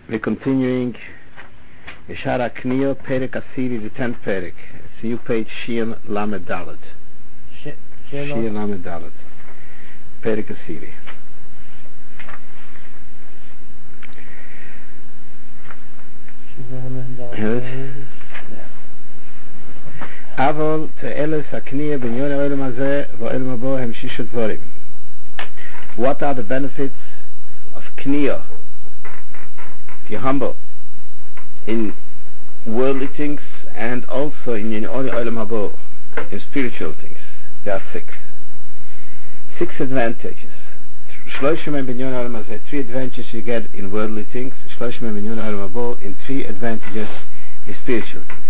We're continuing Yeshara Kniyah, Perek Asiri, the 10th Perek. See you page Shir Lamed Dalet. Shir Lamed Dalet. Perek Asiri. Avol Te'eles HaKniyah B'nyon HaOlam Hazeh V'Olam Habo Hem Shisha Dvorim. What are the benefits of Kniyah? If you're humble in worldly things and also in Olam Habo, in spiritual things, there are six advantages. Shloshim and B'nyon HaOlam Hazeh, 3 advantages you get in worldly things. Shloshim and B'nyon HaOlam Habo, in 3 advantages in spiritual things.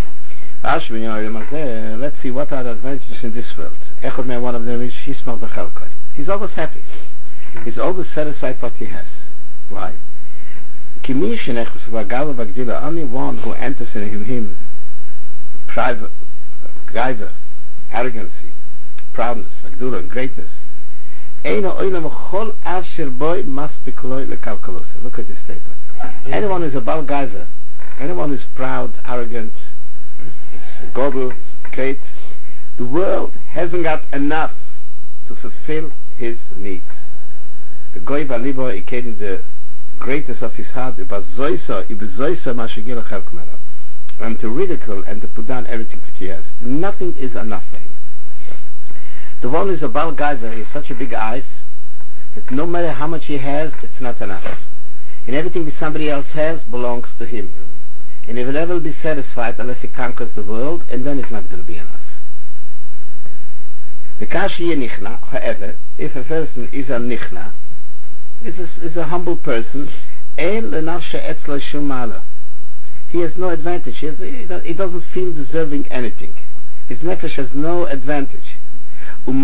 Let's see what are the advantages in this world. One of them is he's always happy. He's always satisfied what he has. Why? Only one who enters in him private, gaiva, arrogancy, proudness, greatness. Look at this statement. Anyone who's a bal gaiva, anyone who's proud, arrogant, it's godel, great, the world hasn't got enough to fulfill his needs. The goy v'alibo indicating the greatness of his heart, and to ridicule and to put down everything that he has. Nothing is enough for him. The one who is a bal gaiva, he has such a big eyes that no matter how much he has, it's not enough. And everything that somebody else has belongs to him. And he will never be satisfied unless he conquers the world, and then it's not going to be enough. However, if a person is a nichna, is a humble person, he has no advantage. He doesn't feel deserving anything. His nefesh has no advantage. And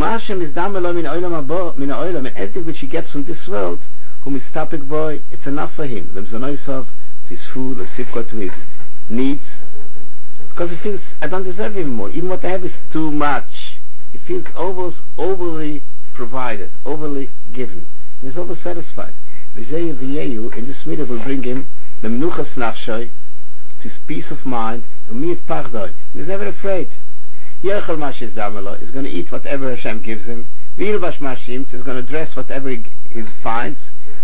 anything which he gets from this world, it's enough for him. To his food, to his needs, because he feels, I don't deserve even more. Even what I have is too much. He feels overly provided, overly given. He's over satisfied. In this mitzvah will bring him the menuchas nafshay, to his peace of mind, and he's never afraid. He's going to eat whatever Hashem gives him. He's going to dress whatever he finds.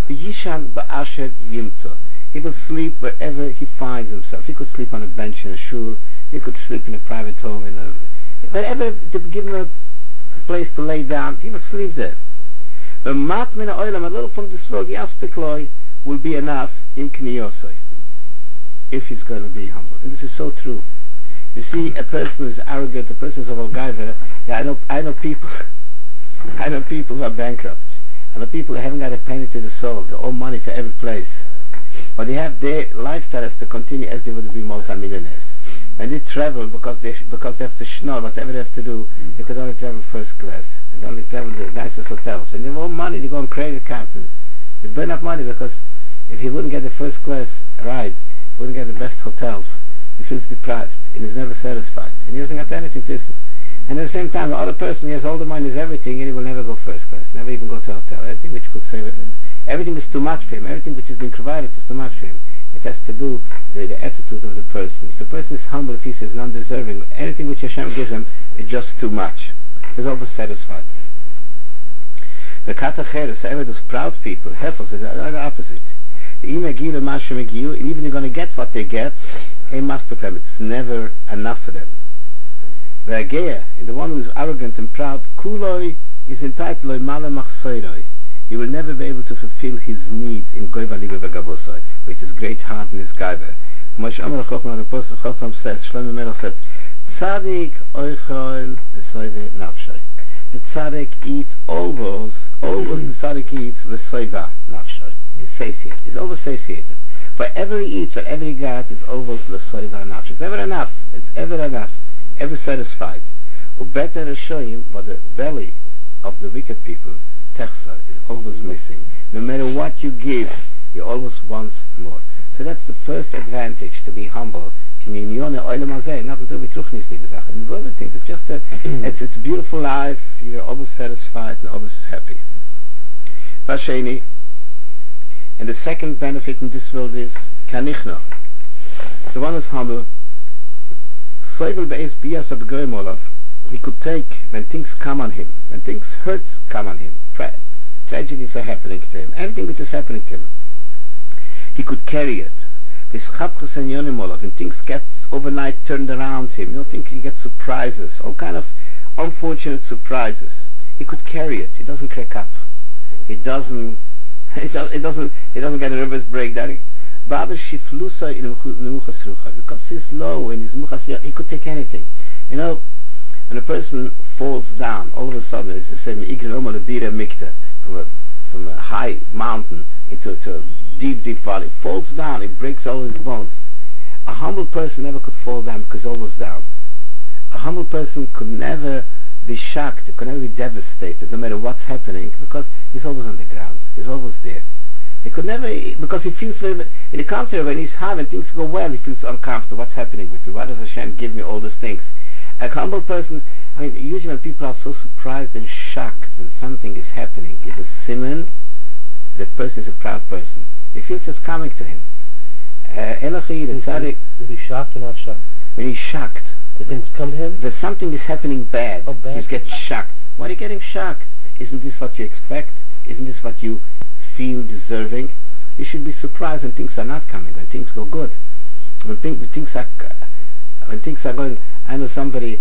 He will sleep wherever he finds himself. He could sleep on a bench in a shul. He could sleep in a private home. Wherever they give him a place to lay down, he will sleep there. The mat min ha'olam, a little from this world, yaspik will be enough in kniyosai, if he's going to be humble. And this is so true. You see, a person who is arrogant, a person who is a gaiva. I know people who are bankrupt. I know people who haven't got a penny to the soul. They owe money for every place. But they have their lifestyle as to continue as they would be multi-millionaires. When they travel, because they have to schnorr, whatever they have to do, they could only travel first class. They only travel the nicest hotels. And they have all money, they go on credit cards. They burn up money because if he wouldn't get the first class ride, he wouldn't get the best hotels. He feels deprived and he's never satisfied. And he doesn't get anything to it. And at the same time, the other person, he has all the money, has everything, and he will never go first class, never even go to a hotel. Everything which could save it. Everything is too much for him. Everything which has been provided is too much for him. It has to do with the attitude of the person. If the person is humble, if he is non-deserving, anything which Hashem gives him is just too much. He's always satisfied. The katacheres, those proud people, hefels, is the opposite. And even they're going to get what they get, it's never enough for them. The one who is arrogant and proud, kuloi is entitled malamachsoiroi. He will never be able to fulfill his needs in goiva libe v'gavosoi, which is great heart in his gaiva. Chacham says, Shlomo Melech says, Tzadik oichol v'soive nafshay. The tzaddik eats always the tzaddik eats v'soiva nafshay. He's satiated. He's always satiated. Whatever he eats, whatever he got, is always v'soiva nafshay. It's ever enough. It's ever enough. Ever satisfied. Better to show him, but the belly of the wicked people, techsa, is always missing. No matter what you give, he always wants more. So that's the first advantage, to be humble. Not until we truchnis liebe Sachen. In other things, it's just it's a beautiful life. You're always satisfied and always happy. Vasheni, And the second benefit in this world is kanichno. The one who's humble, he could take when things come on him, when things hurts come on him, tragedies are happening to him, anything which is happening to him, he could carry it. When things get overnight turned around him, think he gets surprises, all kind of unfortunate surprises. He could carry it. He doesn't crack up. He doesn't get a nervous breakdown. Because he's low and he's muchas, he could take anything. When a person falls down, all of a sudden it's the same from a high mountain into a deep valley, falls down, it breaks all his bones. A humble person never could fall down because he's always down. A humble person could never be shocked, could never be devastated, no matter what's happening, because he's always on the ground, he's always there. He could never, because he feels very, in the contrary, when he's high, when things go well, he feels uncomfortable. What's happening with me? Why does Hashem give me all these things? A humble person, usually when people are so surprised and shocked when something is happening, it's a siman that person is a proud person. He feels it's coming to him. The tzaddik, is he shocked or not shocked? When he's shocked, the things come to him? There's something is happening bad. Oh, bad. He gets shocked. Why are you getting shocked? Isn't this what you expect? Isn't this what you feel deserving? You should be surprised when things are not coming, when things go good. When things are going. I know somebody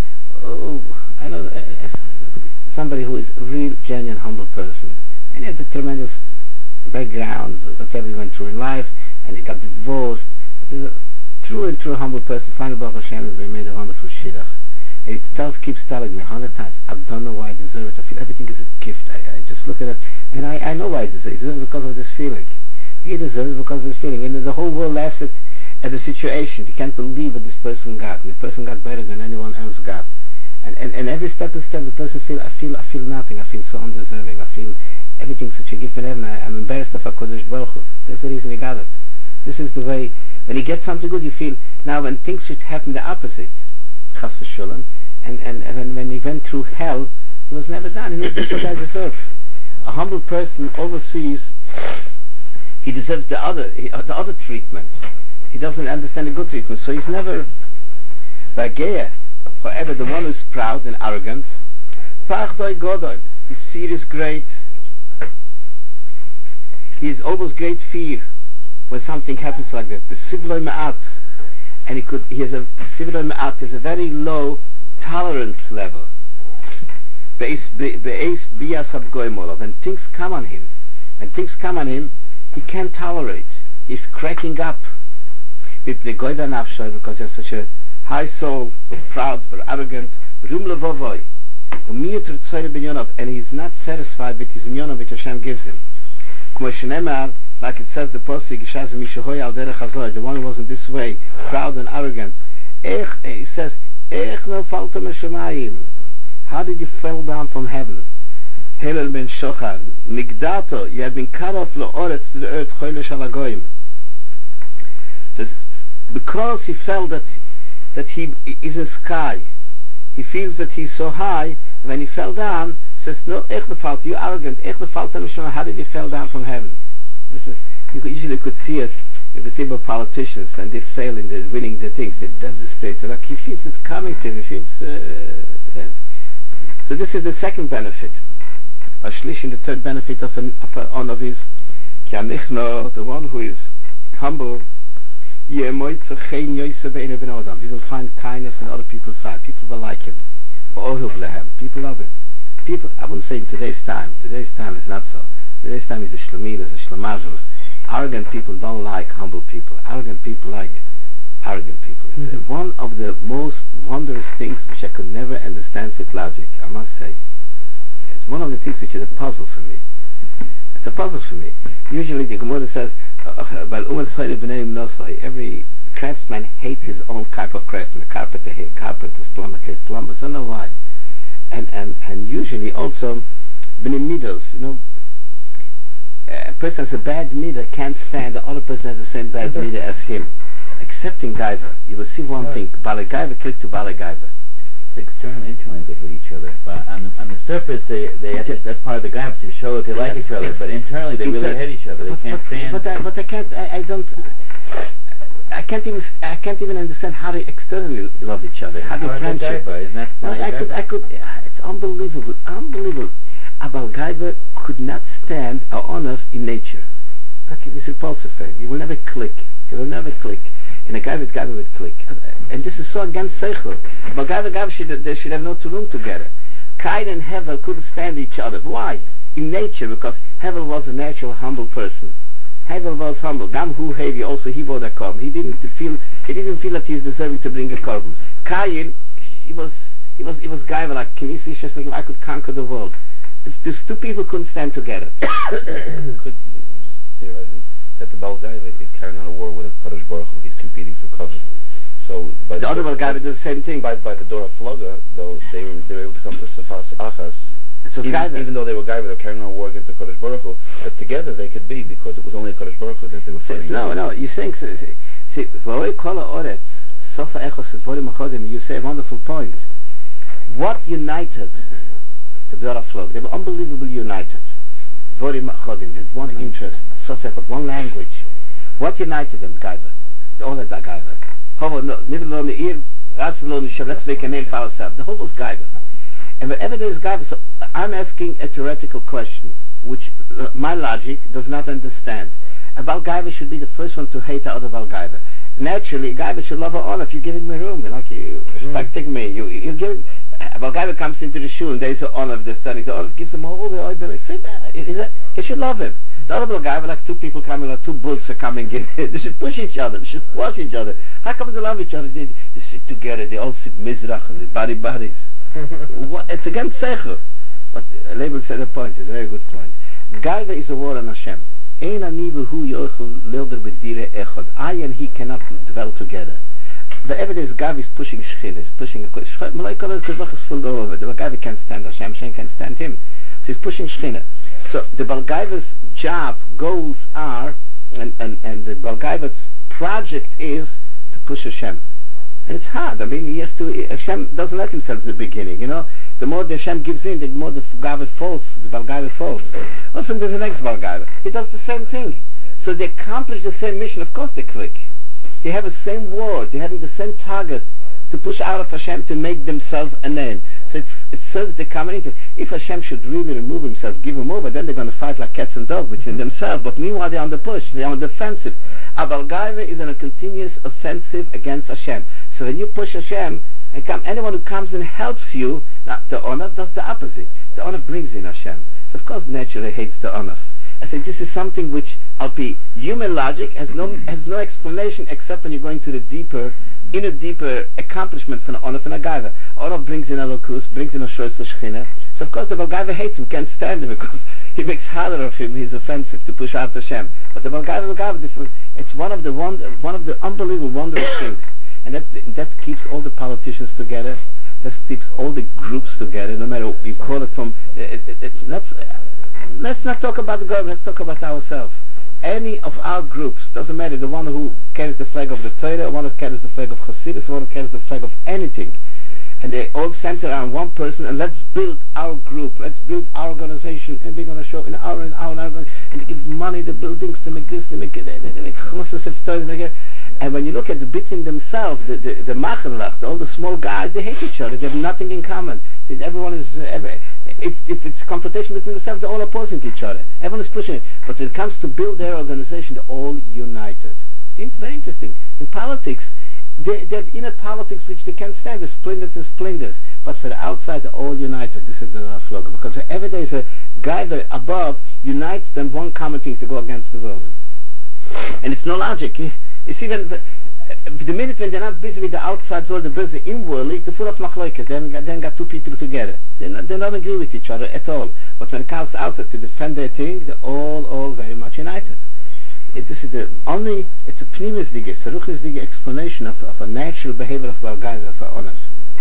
who is a real, genuine, humble person, and he had a tremendous background, whatever he went through in life, and he got divorced. But he's a true and true humble person. Finally, Baruch Hashem, we made a wonderful shidduch. And he keeps telling me 100 times, I don't know why I deserve it. I feel everything is a gift. I just look at it, and I know why I deserve it. He deserves it because of this feeling. He deserves it because of this feeling. And the whole world laughs at the situation. He can't believe what this person got. And the person got better than anyone else got. And every step the person feels, I feel nothing. I feel so undeserving. I feel everything's such a gift in heaven. I'm embarrassed of HaKadosh Baruch Hu. That's the reason he got it. This is the way, when you get something good, you feel, now when things should happen the opposite, Chas v'Sholem, and when he went through hell, he was never done. He knew this is what I deserve. A humble person oversees, he deserves the other treatment. He doesn't understand the good treatment, so he's never Bageya. However, the one who's proud and arrogant, Pachdoi Godoi, his fear is great. He has always great fear when something happens like that. The Sivloi Ma'at, and he has a Sivloi Ma'at is a very low tolerance level. When things come on him, he can't tolerate. He's cracking up. Because he has such a high soul, so proud, so arrogant, and he's not satisfied with his inyon which Hashem gives him. Like it says the Pasuk, the one who wasn't this way, proud and arrogant. He says, how did you fall down from heaven? Hillel ben Shochar, Nigdato, you have been cut off to the earth, says, because he felt that he is in sky, he feels that he's so high, and when he fell down, says, no, you arrogant, how did you fall down from heaven? This is, you could see it, you could see about politicians, when they fail in winning the things, they're devastated, like he feels it's coming to him, he feels, so this is the second benefit. The third benefit of is, the one who is humble, he will find kindness in other people's side. People will like him. People love him. People, I wouldn't say in today's time is not so. Today's time is a shlamil, is a shlamazul. Arrogant people don't like humble people. Arrogant people like arrogant people. It's one of the most wondrous things which I could never understand with logic, I must say. It's one of the things which is a puzzle for me. It's a puzzle for me. Usually the Gemara says, every craftsman hates his own type of craftsman. The carpenter hates carpenters, plumbers hate plumbers. I don't know why. And usually also, b'nei midos, a person has a bad midah can't stand the other person has the same bad midah as him. Except in Gaiva, you will see one thing. Balei Gaiva click to Balei Gaiva. externally, internally they hate each other. But on the surface, that's part of the garbage to show that they like each other. But internally, they really hate each other. They can't stand. But I can't. I can't even understand how they externally love each other. How they friendship. Isn't that I could. It's unbelievable. Abel Gaiva could not stand our honors in nature. Okay, this is falsified. It will never click. And a guy would click. And this is so against Seichel. But Gaiva should have no two room together. Cain and Hevel couldn't stand each other. Why? In nature, because Hevel was a natural, humble person. Hevel was humble. Gam Hu Hevi, also he brought a korban. He didn't feel that he is deserving to bring a korban. Cain, he was Gaiva like, can you see, I could conquer the world. These two people couldn't stand together. Could theoretically that the Baal Gaiva is carrying on a war with a Kadosh Baruch Hu. He's competing for cover. So by the other Baal Gaiva did the same thing. By the Dora Floga, though they were able to come to Safas Achas. So even though they were Gaiva, they were carrying on a war against the Kadosh Baruch Hu. But together they could be, because it was only Kadosh Baruch Hu that they were fighting. No. You think see, V'roi Kol Ha'oretz Sofa Echos Dvorim Achodim. You say a wonderful point. What united the Dora Floga? They were unbelievably united. Dvorim Achodim. They had one interest. One language. What united them, Gaiva? All of that Gaiva. Let's make a name for ourselves. The whole was Gaiva. And wherever there is Gaiva, so I'm asking a theoretical question, which my logic does not understand. A Baal Gaiva should be the first one to hate the other Baal Gaiva. Naturally, Gaiva should love her all. If you're giving me room, like you respecting me, you give. A Baal Gaiva comes into the shul and there's the honor of the study. The honor gives them all the oil. Say that. They should love him. The other Baal Gaiva, like two people coming, like two bulls are coming in. They should push each other. They should squash each other. How come they love each other? They sit together. They all sit mizrach and they bodies. It's against Seichel. But Label said a point. It's a very good point. Gaiva is a war on Hashem. I and he cannot dwell together. Wherever there is Gaiva is pushing Shechina, pushing a full all over. The Gaiva can't stand Hashem. Hashem can't stand him. So he's pushing Shechina. So the Baal Gaiva's job, goals are, and the Baal Gaiva's project is to push Hashem. And it's hard. I mean, Hashem doesn't let himself in the beginning, The more the Hashem gives in, the more the Baal Gaiva falls. Also, there's the next Baal Gaiva. He does the same thing. So they accomplish the same mission. Of course they click. They have the same war. They're having the same target to push out of Hashem to make themselves a name. So it serves the common interest. If Hashem should really remove himself, give him over, then they're going to fight like cats and dogs between themselves. But meanwhile, they're on the push. They're on the defensive. A Baal Gaiva is in a continuous offensive against Hashem. So when you push Hashem, anyone who comes and helps you, now, the honor does the opposite. The honor brings in Hashem. So of course, naturally hates the honor. I think this is something which, I'll be human logic, has no explanation except when you're going to the deeper accomplishment for the honor from a Gaiva. Honor brings in Elokus, brings in a Shoyz Shechina. So of course the Baal Gaiva hates him, can't stand him because he makes harder of him. He's offensive to push out Hashem. But the Baal Gaiva, it's one of the unbelievable, wondrous things, and that keeps all the politicians together. That keeps all the groups together. No matter what you call it from. Let's not talk about the government. Let's talk about ourselves. Any of our groups, doesn't matter, the one who carries the flag of the Torah, the one who carries the flag of Hasidus, the one who carries the flag of anything, and they all center around one person, and let's build our group, let's build our organization, and we're going to show in our, and to give money, the buildings, to make this, to make it, they make and when you look at the between themselves, the Machenlach, all the small guys, they hate each other, they have nothing in common. Everyone is, if it's confrontation between themselves, they're all opposing each other. Everyone is pushing it. But when it comes to build their organization, they're all united. It's very interesting. In politics, they have inner politics which they can't stand, the splinters and splinters. But for the outside, they're all united. This is the slogan. Because wherever there's a guy that above unites them one common thing to go against the world. And it's no logic. You see, the minute when they're not busy with the outside world, they're busy inwardly, they're full of machloikas. They haven't got two people together. They're not agree with each other at all. But when it comes outside to defend their thing, they're all very much united. This is it's a pnimisdige, seruchnisdige explanation of a natural behavior of Baal Gaiva for honors.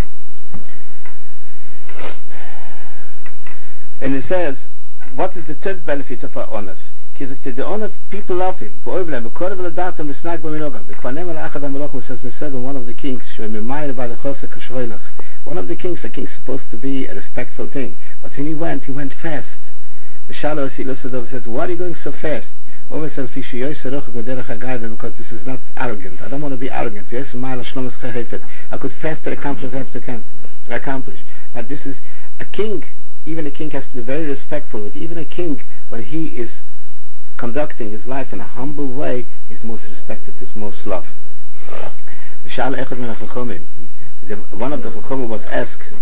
And it says, what is the third benefit of our honors? The honor, people love him. Says one of the kings, by the One of the kings, a king's supposed to be a respectful thing. But when he went fast. The Shalos Ilusadov says, why are you going so fast? Always says, because this is not arrogant. I don't want to be arrogant. I could faster accomplish. But this is a king. Even a king has to be very respectful. But even a king, when he is conducting his life in a humble way, is most respected, is most loved. One of the Chachomim was asked,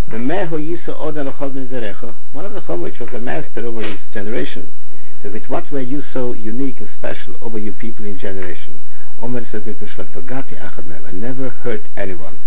one of the Chachomim, which was a master over his generation, said, with what were you so unique and special over you people in generation? Omer said, I never hurt anyone.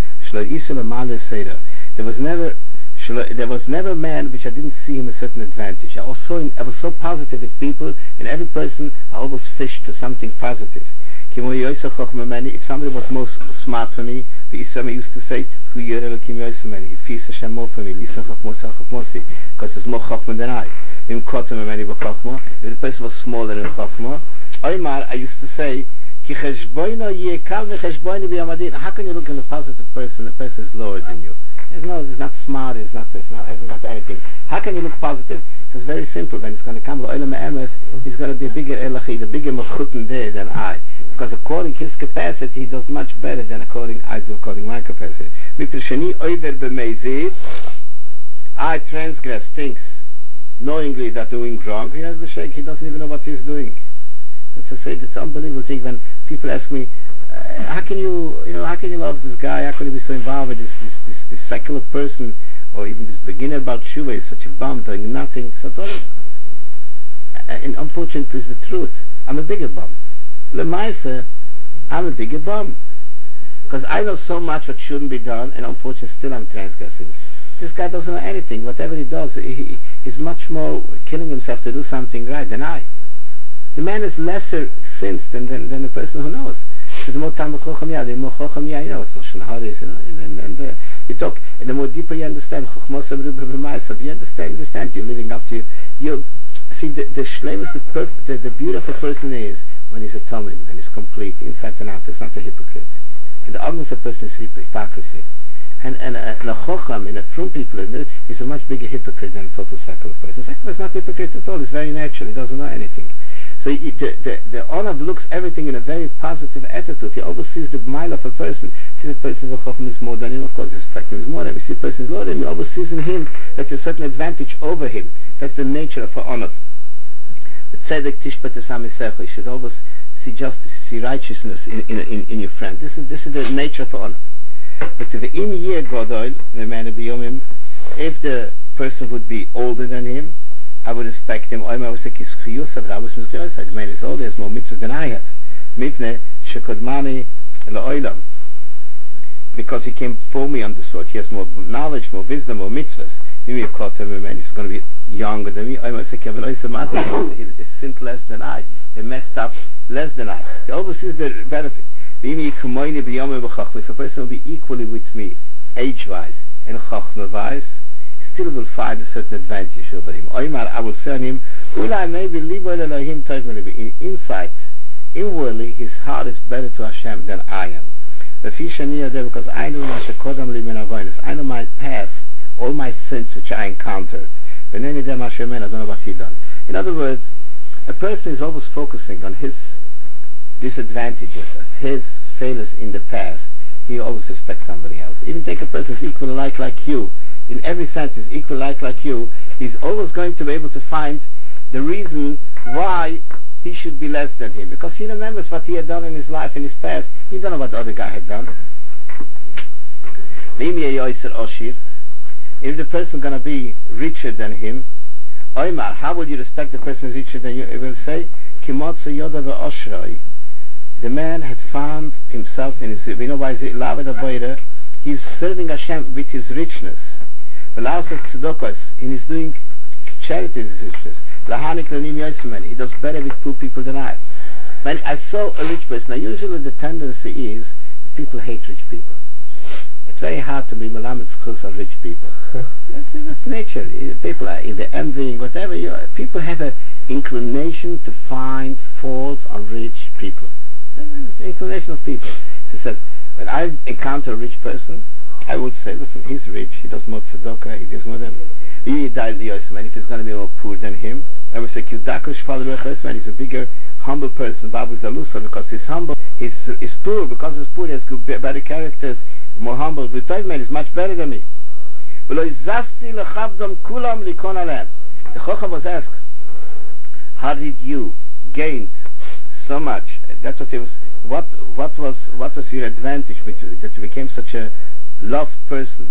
There was never a man which I didn't see him a certain advantage. I was so positive with people, and every person I always fished to something positive. If somebody was most smart for me, the Islam used to say, he feeds Hashem more for me, because there's more Chochmah than I. If the person was smaller than Chochmah, I used to say, how can you look at a positive person? The person is lower than you. It's not smart, it's not anything. How can you look positive? It's very simple. When it's going to come to Olam Emes, he's going to be a bigger Elachi, the bigger Mechuten there than I. Because according his capacity, he does much better than according my capacity. I transgress things knowingly that doing wrong. He has the shake, he doesn't even know what he's doing. It's an unbelievable thing when people ask me, how can you love this guy? How can you be so involved with this secular person, or even this beginner about Shuvah is such a bum doing nothing? So and unfortunately, it's the truth. I'm a bigger bum. Lemaisa, I'm a bigger bum because I know so much what shouldn't be done, and unfortunately, still I'm transgressing. This guy doesn't know anything. Whatever he does, he's much more killing himself to do something right than I. The man is lesser sins than the person who knows. The more time the more chacham you know. So and you talk, and the more deeper you understand. You understand. You're living up to you. See, the shlemus, the beautiful person is when he's a talmid, when he's complete inside and out. It's not a hypocrite. And the ugly person is hypocrisy. And a chacham, and a from people, is a much bigger hypocrite than a total secular person. Secular is not a hypocrite at all. It's very natural. He doesn't know anything. So the Onav looks everything in a very positive attitude. He always sees the mile of a person. See the person of Chacham is more than him, of course, the spectrum is more than him. See the person is lower than him, he always sees in him that there's a certain advantage over him. That's the nature of a Onav. The tzedek tishpat esamisecho. You should always see justice, see righteousness in your friend. This is the nature of a Onav. But if the person would be older than him, I would respect him. I would say, the man is older, he has more mitzvahs than I have. Because he came before me on the sword, he has more knowledge, more wisdom, more mitzvahs. Maybe he's going to be younger than me. I would say, he sinned less than I. He messed up less than I. He always sees the benefit. If a person will be equally with me, age-wise and chachma-wise, still will find a certain advantage over him. I will say on him, maybe in insight, inwardly, his heart is better to Hashem than I am. Because I know I know my past, all my sins which I encountered. I don't know what he done. In other words, a person is always focusing on his disadvantages, his failures in the past. He always respects somebody else. Even take a person who's equal like you, in every sense is equal like you, he's always going to be able to find the reason why he should be less than him, because he remembers what he had done in his life, in his past. He don't know what the other guy had done. If the person going to be richer than him, how would you respect the person who's richer than you? It will say, the man had found himself in his, you know why is it, he's serving Hashem with his richness. And he's doing charity with his richness. He does better with poor people than I. When I saw a rich person, now usually the tendency is people hate rich people. It's very hard to be melamed schus on rich people. That's nature. People are either envying, whatever. People have an inclination to find faults on rich people. That's the inclination of people. She says, when I encounter a rich person, I would say, listen, he's rich, he does more tzedakah, he does more than he died the Yosef, and if he's going to be more poor than him, I would say Kudako Shfal Ruach, he's a bigger, humble person, Babu Zalusa, because he's humble, he's poor, because he's poor, he has good, better characters, more humble, but man is much better than me. The Chacham was asked, how did you gain so much? That's what it was. What was your advantage that you became such a loved person?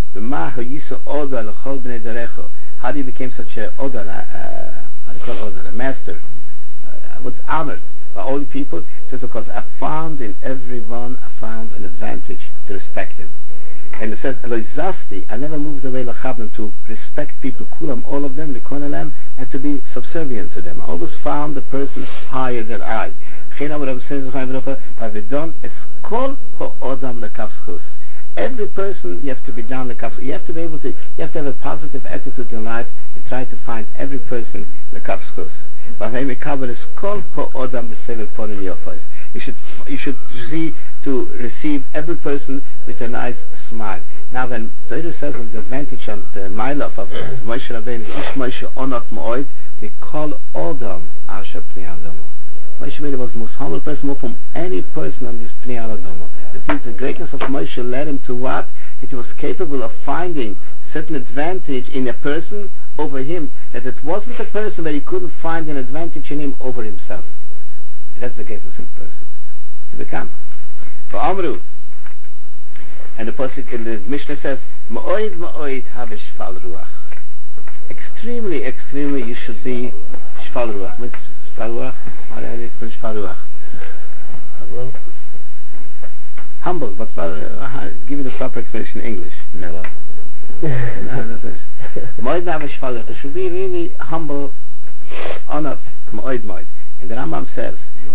How do you become such a Oda, how do you call Oda, a master? Was honored by all the people. It says, because I found in everyone, I found an advantage to respect him. And it says, I never moved away to respect people, kulam, all of them, and to be subservient to them. I always found the person higher than I. Every person, you have to be down the kafschus. You have to be able to, you have to have a positive attitude in life and try to find every person the kafschus. You should see to receive every person with a nice smile. Now when Torah says on the advantage of the Mailaf of Moshe Rabbeinu, Ish Moshe Onot Mo'od, we call Odom Asher Pnei Adamo. Moshe Rabbeinu was the most humble person, more from any person on this Pnei Adamo. It means the greatness of Moshe led him to what? That he was capable of finding certain advantage in a person over him, that it wasn't a person where he couldn't find an advantage in him over himself. And that's the greatness of a person to become. For Amru, and the pasuk in the Mishnah says, Ma'oid ma'oid have shfal ruach. Extremely, extremely, you should be shfal ruach. What's shfal ruach? What is it for shfal ruach? Humble, but give me the proper explanation in English. Mellow. Ma'oid have shfal ruach. You should be really humble, honored, ma'oid ma'oid. And the Rambam says,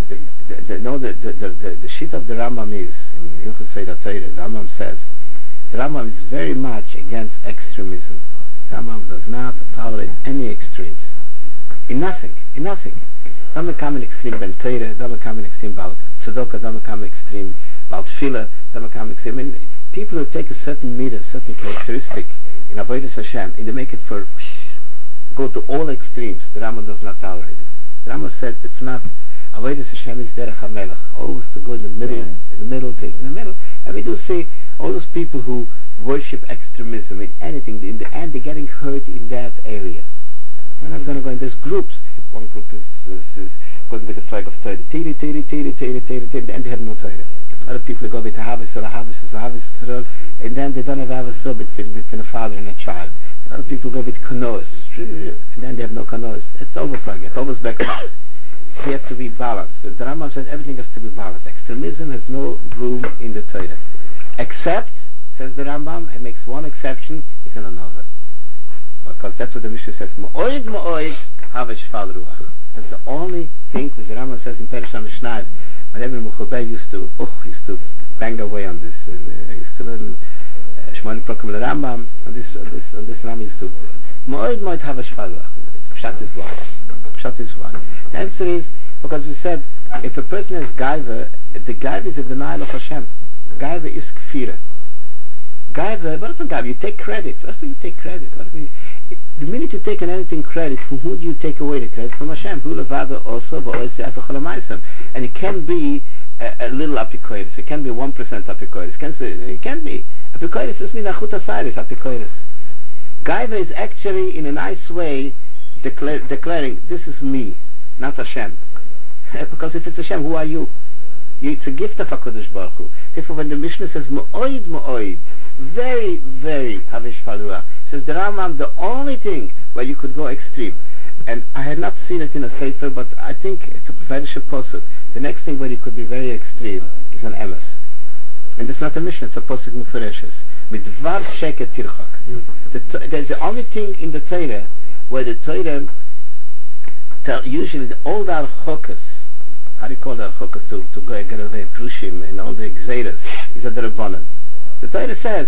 the sheet of the Rambam is, you could say that the Rambam says, the Rambam is very much against extremism. The Rambam does not tolerate any extremes. In nothing. Don't become an extreme ben Torah, don't become an extreme about tzedakah, don't become extreme about tefillah, don't become extreme. I mean, people who take a certain meter, certain characteristic in avodas Hashem, and they make it for, go to all extremes, the Rambam does not tolerate it. The Rambam said it's not avodas Hashem is derech hamelech, always to go in the middle, take in the middle. And we do see all those people who worship extremism in anything, in the end they're getting hurt in that area. We're not going to go in these groups. One group is going with the flag of Torah, and they have no Torah. Other people go with the Havis, and then they don't have Havis between a father and a child. And other people go with Kanoas, and then they have no Kanoas. It's almost like it, almost backwards. You have to be balanced. The Rambam says everything has to be balanced. Extremism has no room in the Torah. Except, says the Rambam, and makes one exception, is an another. Because that's what the Mishnah says. Ma'oid ma'oid have shfal ruach. That's the only thing that the Rambam says in Perish HaMishnah. Whenever Mechubei used to bang away on this, used to learn Shmoni Prokum the Rambam, and this Rambam used to ma'oid ma'oid have shfal ruach. Pshat is one. Pshat is one. The answer is because we said if a person has gaiva, the gaiva is a denial of Hashem. Gaiva is kfira. Gaiva, what is gaiva? You take credit. What do you take credit? The minute you take anything credit, from who do you take away the credit? From Hashem. And it can be a little apikoides. It can be 1% apikoides. It can be. Apikoides is mean achuta sairis apikoides. Gaiva is actually, in a nice way, declaring, this is me, not Hashem. Because if it's Hashem, who are you? It's a gift of HaKadosh Baruch Hu. Therefore, when the Mishnah says, Ma'oid, Ma'oid, very, very Havish Falura, says the Rambam, the only thing where you could go extreme, and I had not seen it in a Sefer, but I think it's a very posuk. The next thing where you could be very extreme is an emes. And it's not a Mishnah, it's a posuk Mufereshes. Midvar Sheket Tirchak. There's the only thing in the Torah where the Torah usually the old al-chokas, how do you call that chokas, to go and get away prushim and all the exeras, is a drabanan. The Torah says,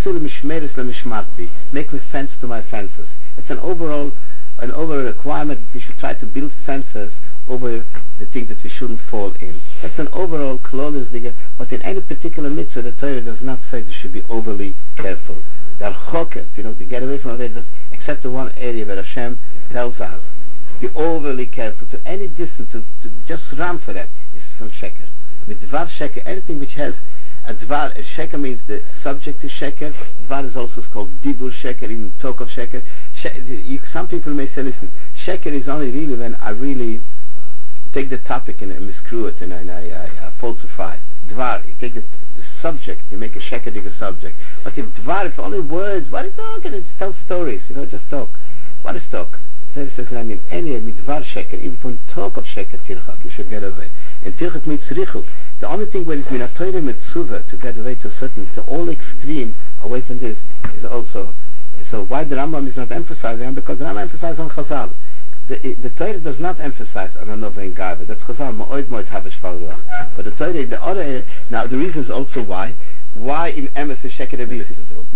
make me fence to my fences. It's an overall requirement that you should try to build fences over the things that we shouldn't fall in. That's an overall klolus digger, but in any particular mitzvah, the Torah does not say they should be overly careful. They're choket, to get away from it, except the one area where Hashem tells us, be overly careful. To any distance, to just run for that, is from sheker. With dvar sheker, anything which has a dvar, sheker means the subject is sheker. Dvar is also called dibur sheker, even talk of sheker. Some people may say, listen, sheker is only really when I really take the topic and miscrew it and I falsify. Dvar, you take the subject, you make a sheker digger subject. But if dvar, if only words, what are you talking? Just tell stories, just talk. What is talk? So it says, any midvar sheker, even from talk of sheker tirchak, you should get away. And tirchak means richuk. The only thing where it's minatoyre mitzvah to get away to all extreme away from this is also. So why the Rambam is not emphasizing? Because the Rambam emphasizes on Chazal. The Torah does not emphasize on another in Gaiva. That's Chazal ma'od havish falruach. But the Torah, the other, now the reason is also why in Emes is sheker abisi.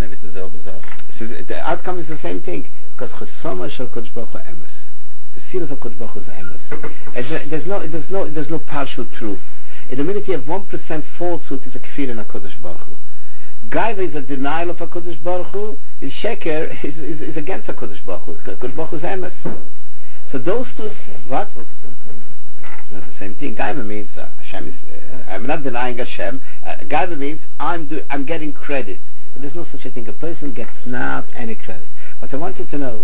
So the outcome is the same thing. Because Chesama shel Kodesh Baruch Hu Emes. The seal of Kodesh Baruch Hu is Emes. There's no partial truth. In the minute you have 1% falsehood, is a kfir in HaKodesh Baruch Hu. Gaiva is a denial of HaKodesh Baruch Hu. Sheker is against HaKodesh Baruch Hu. HaKodesh Baruch Hu is Emes. So those two, what? It's not the same thing. Gaiva means Hashem is. I'm not denying Hashem. Gaiva means I'm getting credit. But there's no such a thing. A person gets not any credit. But I want you to know,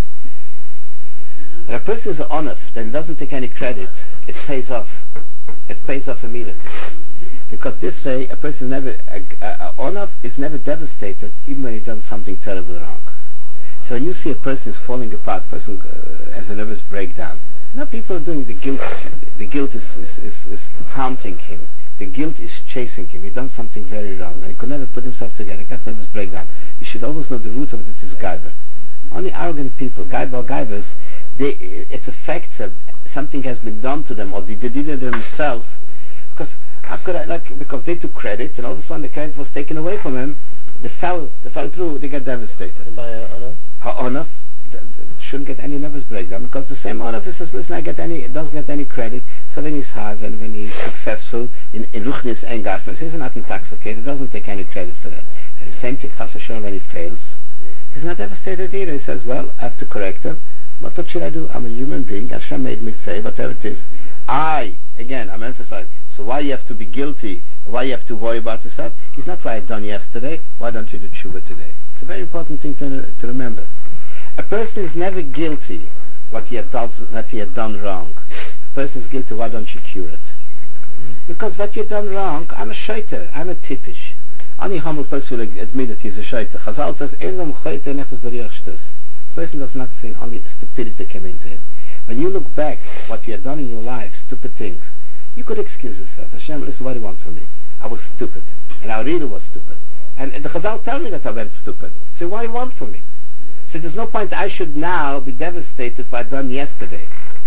when a person is honest and doesn't take any credit, it pays off. It pays off immediately. Because this way, a person honest is never devastated, even when he's done something terribly wrong. So when you see a person is falling apart, a person has a nervous breakdown, now people are doing the guilt. The guilt is haunting him. The guilt is chasing him. He's done something very wrong, and he could never put himself together. He got nervous breakdown. You should always know the root of it is Gaiva. Only arrogant people, Gaivas, it's a fact that something has been done to them, or they did it themselves. Because they took credit, and all of a sudden the credit was taken away from them. They fell through. They got devastated. And by Onaf shouldn't get any nervous breakdown, because the same Onaf says, listen, doesn't get any credit. So when he's high and when he's successful in Ruchnis and Gasmas, he's not intoxicated. Doesn't take any credit for that. And the same thing, Chas Hashem, when he fails, he's not devastated either. He says, well, I have to correct him. But what should I do? I'm a human being. Hashem made me fail, whatever it is. I'm emphasizing. So why you have to be guilty? Why you have to worry about yourself? It's not what I done yesterday. Why don't you do tshuva today? It's a very important thing to remember. A person is never guilty what he had done wrong. A person is guilty. Why don't you cure it? Because what you've done wrong, I'm a shaiter. I'm a tippish. Any humble person will admit that he's a shaiter. Chazal says, "Elam shaiter nefesh b'riach shtus." Person does not sin, only stupidity came into him. When you look back what you have done in your life, stupid things, you could excuse yourself. Hashem, listen, what do you want from me? I was stupid, and I really was stupid. And the Chazal tell me that I went stupid. So what do you want from me? So there's no point I should now be devastated what I've done yesterday.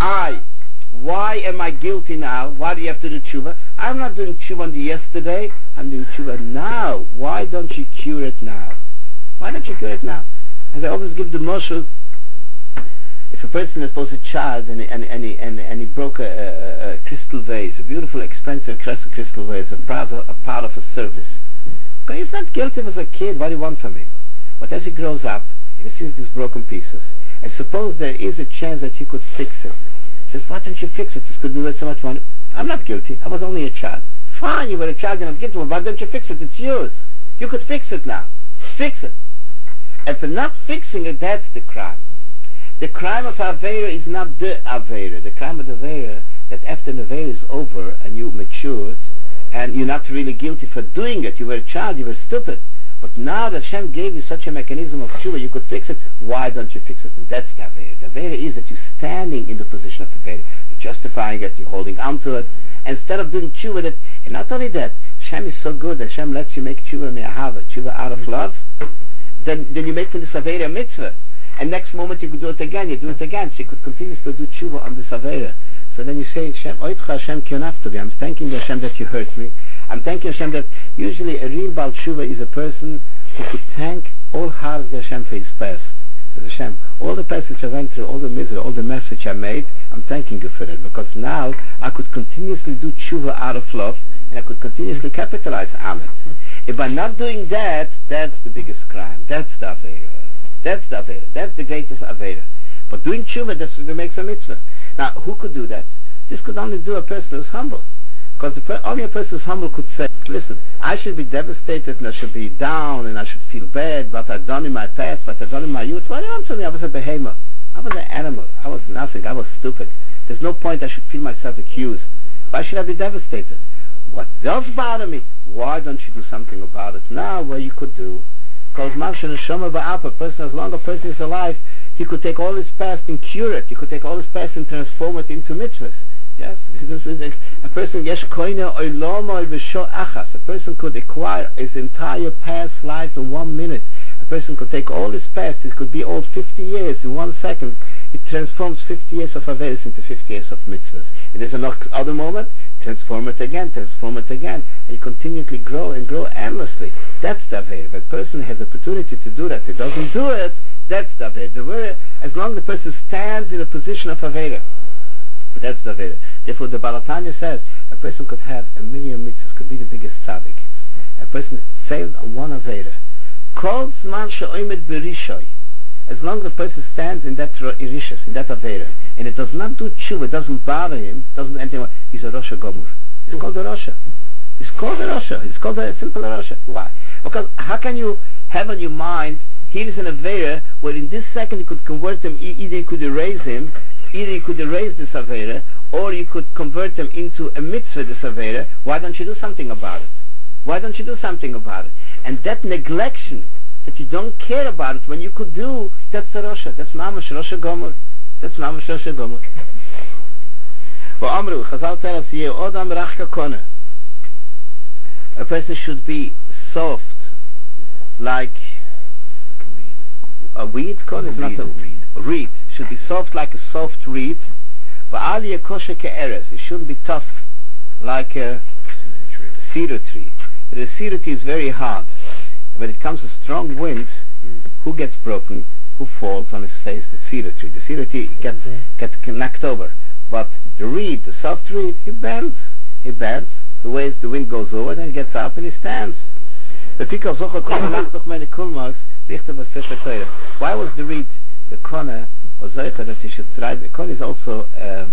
Why am I guilty now? Why do you have to do tshuva? I'm not doing tshuva on the yesterday. I'm doing tshuva now. Why don't you cure it now? Why don't you cure it now? As I always give the mashal, if a person was a child and he broke a crystal vase, a beautiful, expensive crystal vase, a part of a service. Okay, he's not guilty as a kid. What do you want from him? But as he grows up, he sees these broken pieces, and suppose there is a chance that he could fix it. He says, why don't you fix it? This could be worth so much money. I'm not guilty. I was only a child. Fine, you were a child and I'm guilty. Why don't you fix it? It's yours. You could fix it now. Fix it. And for not fixing it, that's the crime. The crime of Aveira is not the Aveira. The crime of the Aveira, that after the Aveira is over and you matured, and you're not really guilty for doing it. You were a child, you were stupid. But now that Hashem gave you such a mechanism of tshuva, you could fix it. Why don't you fix it? And that's the Aveira. The Aveira is that you're standing in the position of Aveira. You're justifying it, you're holding on to it. Instead of doing tshuva, and not only that, Hashem is so good that Hashem lets you make tshuva me'ahava, tshuva out of love. Then you make from this Aveira a mitzvah. And next moment you could do it again, you do it again. So you could continuously do tshuva on this Aveira. So then you say, Hashem kionaftobi. I'm thanking Hashem that you hurt me. I'm thanking Hashem that usually a real Baal Tshuva is a person who could thank all hearts Hashem for his past. Says Hashem, all the passage I went through, all the misery, all the mess which I made, I'm thanking you for it, because now I could continuously do tshuva out of love, and I could continuously capitalize on it. If I'm not doing that, that's the biggest crime. That's the Avera. That's the Avera. That's the greatest Avera. But doing tshuva, that's what makes a mitzvah. Now, who could do that? This could only do a person who's humble. Because only a person who's humble could say, listen, I should be devastated and I should be down and I should feel bad, what I've done in my past, what I've done in my youth. What am I telling you? I was a behemoth. I was an animal. I was nothing. I was stupid. There's no point I should feel myself accused. Why should I be devastated? What does bother me? Why don't you do something about it now? What you could do? Because a person, as long as a person is alive, he could take all his past and cure it. He could take all his past and transform it into mitzvahs. Yes, a person a person could acquire his entire past life in 1 minute. A person could take all his past. It could be old 50 years in 1 second. It transforms 50 years of Averis into 50 years of mitzvahs. And there's another moment, transform it again, and you continually grow and grow endlessly. That's the Aveir. If a person has the opportunity to do that, he doesn't do it, that's the Aveir. As long as the person stands in a position of Aveir, that's the Aveir. Therefore, the Baal HaTanya says a person could have 1 million mitzvahs, could be the biggest tzaddik. A person failed on one Aveir. Kol zman she'omed b'rishoy. As long as the person stands in that irishus, in that Aveira, and it does not do tshuva, it doesn't bother him, doesn't do anything, he's a Rosha Gomur. He's called a Rosha. He's called a Rosha. He's called a simple Rosha. Why? Because how can you have on your mind, here is an Aveira, where in this second you could convert him, either you could erase him, either you could erase this Aveira, or you could convert him into a mitzvah, this Aveira. Why don't you do something about it? Why don't you do something about it? And that neglection, that you don't care about it when you could do, that's the Rosha. That's Mamash Rosha Gomer. That's Mamash Rosha Gomer. Well, Amru, Chazal tell us here, Odam Rachka Kone. A person should be soft, like a weed. Kone is not a reed. Should be soft like a soft reed. But Ali Koshe Ke'eres. It shouldn't be tough like a cedar tree. The cedar tree is very hard. When it comes a strong wind, who gets broken? Who falls on his face? The cedar tree. The cedar tree gets knocked over. But the reed, the soft reed, he bends. He bends. The way the wind goes over, then he gets up and he stands. Why was the reed the Kona or Zoicha that he should try? The Kona is also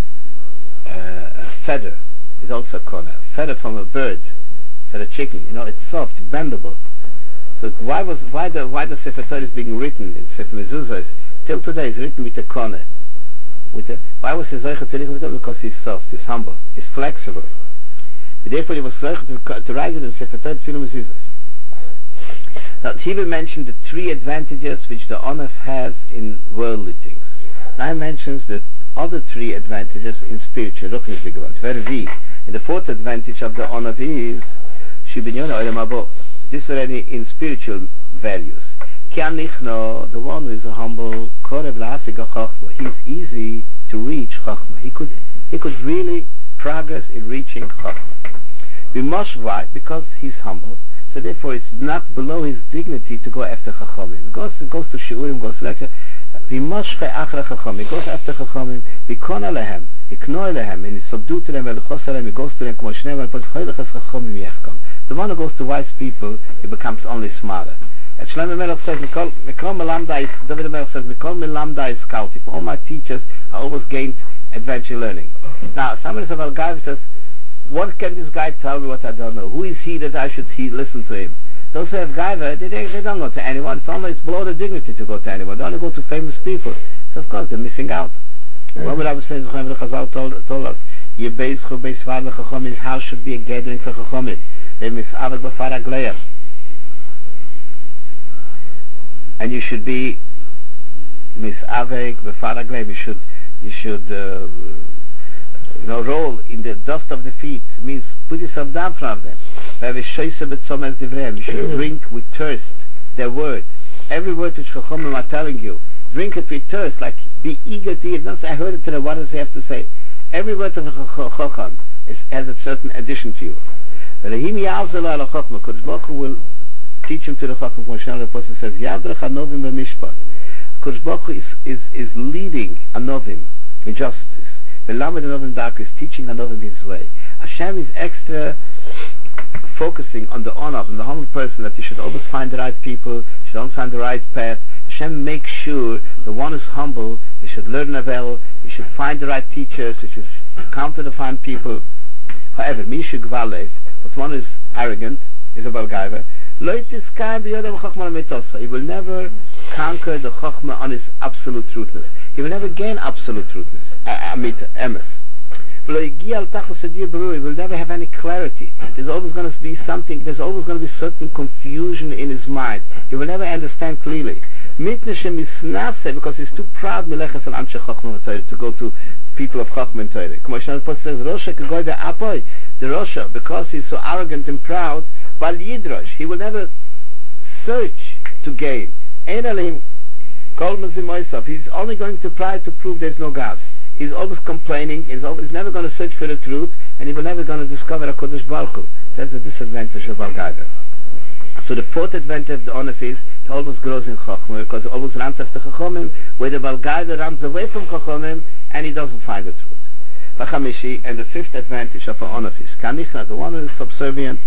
a feather. Is also a Kona. A feather from a bird, for a chicken. You know, it's soft, bendable. So why the Sefer Torah is being written in Sefer Mezuzah till today is written with a kone? Why was he Zoicha to write? Because he's soft, he's humble, he's flexible. And therefore he was Zoicha to write it in Sefer Torah Tefillah Mezuzah. Now Tiva mentioned the 3 advantages which the Onaf has in worldly things. Now he mentions the other 3 advantages in spiritual. And the 4th advantage of the Onaf is Shibinyon Olam Habo. This already in spiritual values. The one who is a humble, he's easy to reach Chachma. He could really progress in reaching Chachma. Why? Because he's humble. So therefore it's not below his dignity to go after Chachamim. He goes to Shiurim, goes to lecture. He goes after Chachamim. He kona lehem. He knoi lehem. And he subdue to them. He goes to them. The one who goes to wise people, he becomes only smarter. And Shlomo Melech says, David Melech says, for all my teachers, I always gained adventure learning. Now, somebody says, says, what can this guy tell me what I don't know? Who is he that I should listen to him? Those who have Gaiva, they don't go to anyone. It's below their dignity to go to anyone. They only go to famous people. So of course they're missing out. What would I say? Chazal told us, his house should be a gathering for Chachamim. And you should be misavek b'faragleim. You should roll in the dust of the feet. It means put yourself down from them. You should drink with thirst their word. Every word which Chachamim are telling you, drink it with thirst. Like be eager to hear. Don't say I heard it today. What does he have to say? Every word of Chacham has a certain addition to you. Kodesh Baruch Hu will teach him to the Chacham. The person says, Kodesh Baruch Hu is leading Anovim in justice. The Lamed Anovim Dark is teaching Anovim his way. Hashem is extra focusing on the honor and the humble person, that you should always find the right people, you should always find the right path. Hashem makes sure the one is humble, you should learn well, you should find the right teachers, you should come to the fine people. However, Mishu Gvalev, but one is arrogant, is a Balgaiva. He will never conquer the Chokhmah on his absolute truthness. He will never gain absolute truthness, emes. He will never have any clarity. There's always going to be something, there's always going to be certain confusion in his mind. He will never understand clearly. Because he's too proud to go to people of Chokhmah and Torah. The Rosha, because he's so arrogant and proud, he will never search to gain. He's only going to try to prove there's no God. He's always complaining, he's never going to search for the truth, and he's never going to discover a Kodesh Baruch Hu. That's the disadvantage of Balgaiva. So the fourth advantage of the Onef is he always grows in Chokhmah, because he always runs after Chachomim, where the Balgaiva runs away from Chachomim, and he doesn't find the truth. And the fifth advantage of an Onef is Kanichna, the one who is subservient,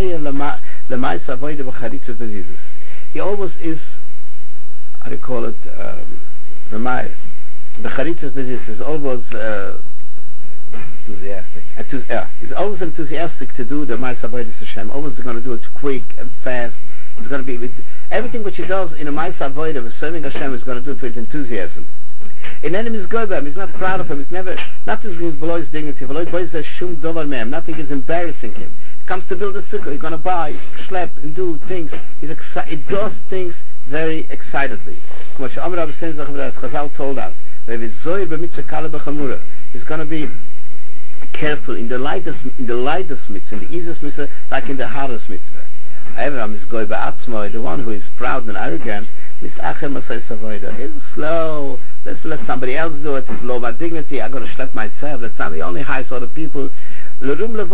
he always is, how do you call it, Memaya. The Charitzas Bezis is always enthusiastic. He's always enthusiastic to do the Ma'aseh Avodas Hashem. Always going to do it quick and fast. He's going to be with everything which he does in a Ma'aseh Avodah with serving Hashem. Is going to do it with enthusiasm. In enemies Goyim, he's not proud of him. He's never, nothing is below his dignity. Nothing is embarrassing him. He comes to build a sukkah. He's going to buy, schlep, and do things. He does things very excitedly. Chazal told us. He's going to be careful in the lightest mitzvah, in the easiest mitzvah, like in the hardest mitzvah. Abraham is going ba'atzmo, the one who is proud and arrogant. He's slow. Let's let somebody else do it. He's low by dignity. I'm going to schlep myself. That's not the only high sort of people. He's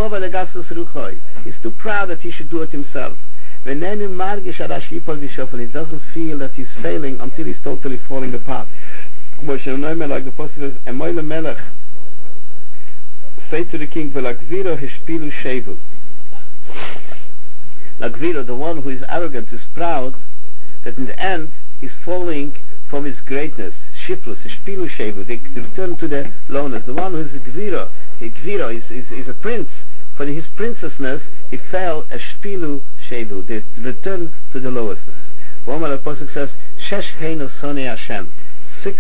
too proud that he should do it himself. He doesn't feel that he's failing until he's totally falling apart. Like the Apostle says, say to the king, Lagviro, the one who is arrogant, is proud, that in the end he's falling from his greatness. Shiflus, Shpilu Shevu, they return to the lowness. The one who is a Gviro, is a prince. For his princessness, he fell as Shpilu Shevu, they return to the lowestness. The Apostle says, Shesh Heino Sone Hashem, 6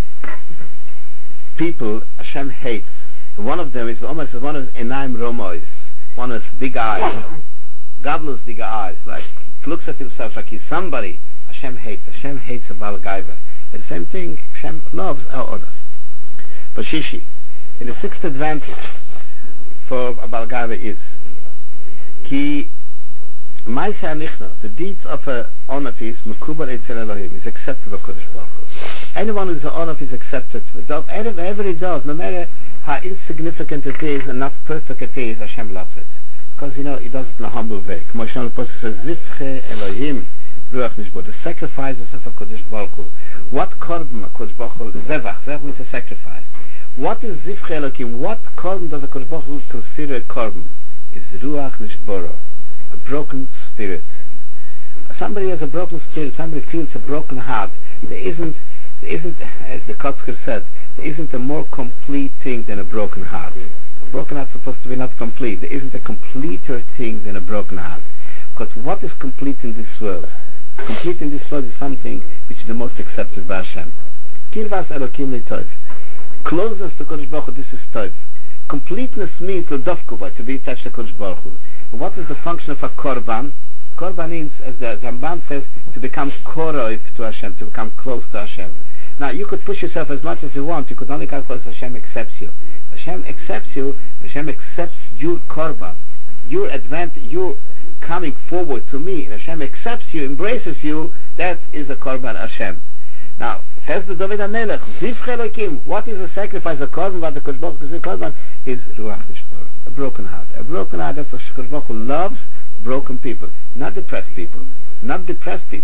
people Hashem hates. And one of them is one of Enaim Romois, one of big eyes, godless big eyes, like looks at himself like he's somebody. Hashem hates a Balgaiva. And the same thing, Hashem loves our others. But Shishi, in the 6th advantage for a Balgaiva is Ki Ma'aseh Nichna, the deeds of a Onef is Mekubal Eitzel Elohim, is accepted by Kodesh Baruch Hu. Anyone who's an Onef is accepted. Whatever he does, no matter how insignificant it is and not perfect it is, Hashem loves it. Because he does it in a humble way. The Apostle says, Zivche Elohim, Ruach Nishbo, the sacrifices of a Kodesh Baruch Hu. What korban Kodesh Baruch Hu? Zevach means a sacrifice. What is Zivche Elohim? What korban does a Kodesh Baruch Hu consider a korban? Is Ruach Nishboro, a broken spirit. Somebody has a broken spirit, somebody feels a broken heart. There isn't, as the Kotzker said, there isn't a more complete thing than a broken heart. A broken heart is supposed to be not complete. There isn't a completer thing than a broken heart. Because what is complete in this world? Complete in this world is something which is the most accepted by Hashem. Kirvas Elokim Le'Tov. Closeness to Kodesh Baruch Hu, this is Tov. Completeness means L'Dovkova, to be attached to Kodesh Baruch Hu. And what is the function of a korban? Korban means, as the Ramban says, to become korov to Hashem, to become close to Hashem. Now, you could push yourself as much as you want. You could only come close. Hashem accepts you. Hashem accepts you. Hashem accepts your korban, your advantage, your coming forward to me. And Hashem accepts you, embraces you. That is a korban Hashem. Now, says the David HaMelech, Zivche Elokim, what is a sacrifice? A korban, what the Kodesh Baruch Hu korban is Ruach Nishbor, a broken heart. A broken heart, that's what Kodesh Baruch Hu loves. Broken people, not depressed people. Not depressed people.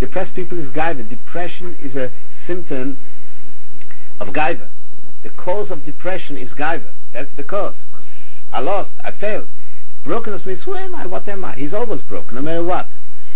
Depressed people is gaiva. Depression is a symptom of gaiva. The cause of depression is gaiva. That's the cause. I lost. I failed. Brokenness means, who am I? What am I? He's always broken, no matter what.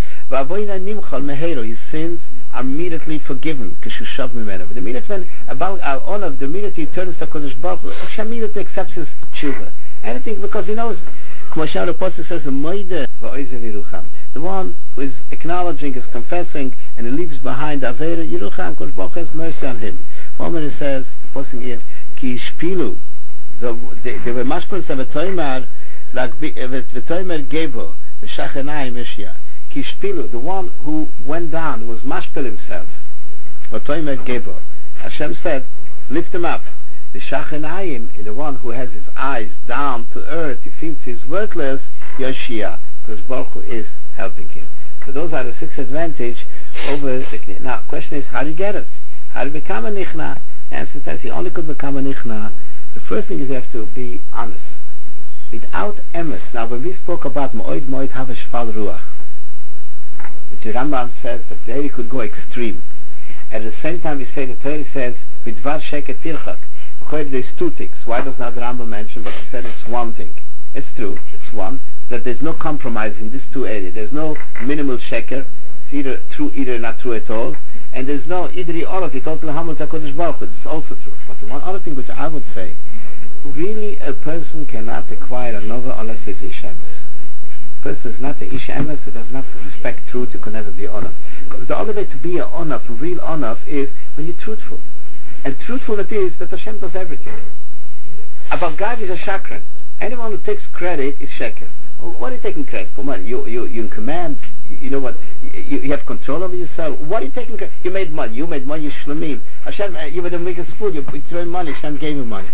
His sins are immediately forgiven. The minute when about our honor, the minute he turns to Kodesh Baruch Hu, he immediately accepts his tshuva. Anything, because he knows, the Apostle says, the one who is acknowledging, is confessing, and he leaves behind Avera, Yerucham, Kodesh Baruch Hu has mercy on him. One minute says, the Apostle here, Ki Shpilu, they were mashpons of a toimar, like V'toimer Gebo, V'shachenai Meshia. Ki Shpilu, the one who went down, who was mashpil himself, V'toimer Gebo. Hashem said, lift him up. The Shachenayim is the one who has his eyes down to earth. He feels he's worthless. Yoshia, because Baruch Hu is helping him. So those are the 6 advantages over the Kniya. Now, the question is, how do you get it? How do you become a Nichna? The answer is, you only could become a Nichna. The first thing is you have to be honest. Without emes. Now, when we spoke about Moed have a Shval Ruach, the Rambam says that there you could go extreme. At the same time, we say the Torah says, Vidvar Sheket Tirchak. There's 2 things. Why does not the Rambam mention? But he said it's one thing. It's true. It's one. That there's no compromise in these 2 areas. There's no minimal sheker. It's either true, either not true at all. And there's no idri orati total hamul takodesh baruch. It's also true. But the one other thing which I would say, really a person cannot acquire a nova unless he's isha emes. A person is not an isha emes, who does not respect truth, who can never be honest. The other way to be a honest, real honest, is when you're truthful. And truthfulness is that Hashem does everything. About God is a shakran. Anyone who takes credit is sheker. What are you taking credit for? Money. You're in command. You know what? You have control over yourself. What are you taking credit? You made money. You shlemim. Hashem, you made the biggest food. You threw money. Hashem gave you money.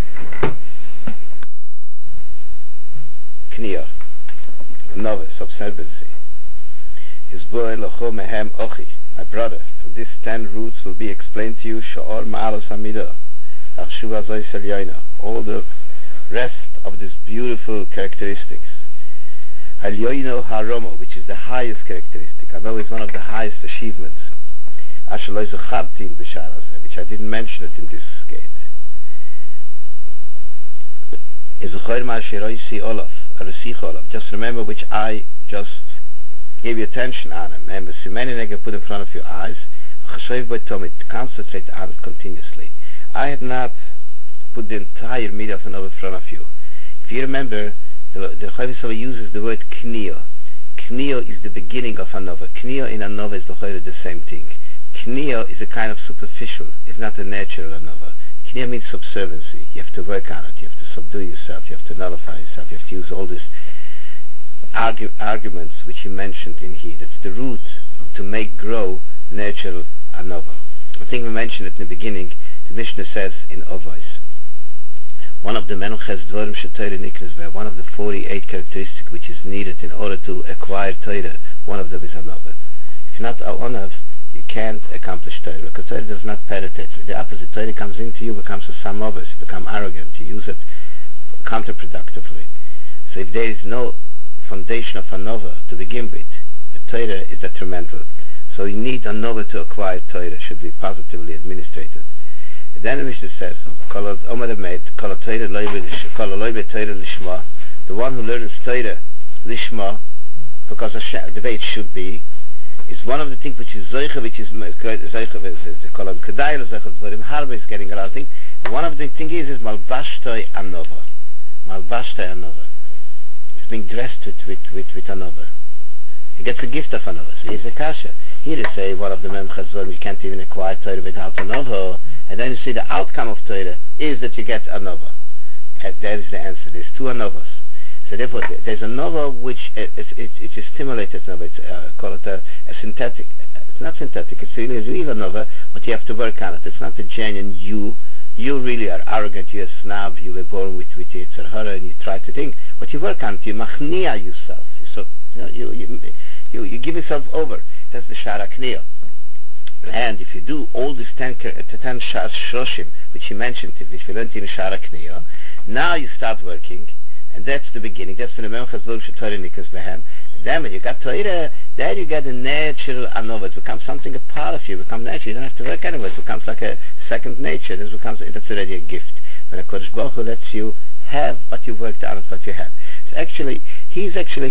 Kniya. Novice, observancy. His boy locho mehem ochi. My brother, from these 10 roots will be explained to you Sha'or Ma'alos Hamidah, Achshuva Zoy Selyoina, all the rest of these beautiful characteristics. Halyoino Haromo, which is the highest characteristic, I know it's one of the highest achievements. Ashaloizu Chabtin B'Sharazeh, which I didn't mention it in this gate. Izuchoir Ma'asheroisi Olaf, Arusich Olaf, just remember which I just gave you attention on it. Remember, Simeninega put in front of your eyes. Concentrate on it continuously. I had not put the entire media of Anova in front of you. If you remember, the Chavisova uses the word Kniya. Kniya is the beginning of Anova. Kniya in Anova is the same thing. Kniya is a kind of superficial. It's not a natural Anova. Kniya means subserviency. You have to work on it. You have to subdue yourself. You have to nullify yourself. You have to use all this arguments which he mentioned in here. That's the root to make grow natural anova. I think we mentioned it in the beginning. The Mishnah says in Ovos, one of the menuches dvorim she'Torah niknas be, one of the 48 characteristics which is needed in order to acquire Torah, one of them is anova. If you're not onav, you can't accomplish Torah, because Torah does not penetrate. The opposite, Torah comes into you, becomes a samovas, you become arrogant, you use it counterproductively. So if there is no foundation of anova to begin with, the Torah is detrimental. So you need anova to acquire Torah, should be positively administrated. And then the Mishnah says, the one who learns Torah lishma, because the way it should be, is one of the things which is zoicha, which is is getting a lot of things. One of the things is malvashtoi anova. Malvashtoi anova. It's being dressed with anova. He gets a gift of anova. So he's a kasha. Here they say one of the memchas, you can't even acquire Torah without anova, and then you see the outcome of Torah is that you get anova. And that is the answer. There's 2 anovas. So therefore, there's a nova which it's a stimulated nova. It's call it a synthetic. It's not synthetic. It's really a real nova, but you have to work on it. It's not a genuine you. You really are arrogant. You're a snob. You were born with Yetzer Hara, and you try to think, but you work on it. You machnia yourself. So you give yourself over. That's the shara kniya. And if you do all these 10 shas shroshim, which he mentioned, which we learned in shara kniya, now you start working. And that's the beginning. That's when the Memchas V'Torah Nikas Behem. And then when you got Torah, There you get a natural anova. It becomes something a part of you. It becomes natural. You don't have to work anyway. It becomes like a second nature. That's already a gift. When a Kodesh Baruch Hu lets you have what you worked on and what you have. So actually, he's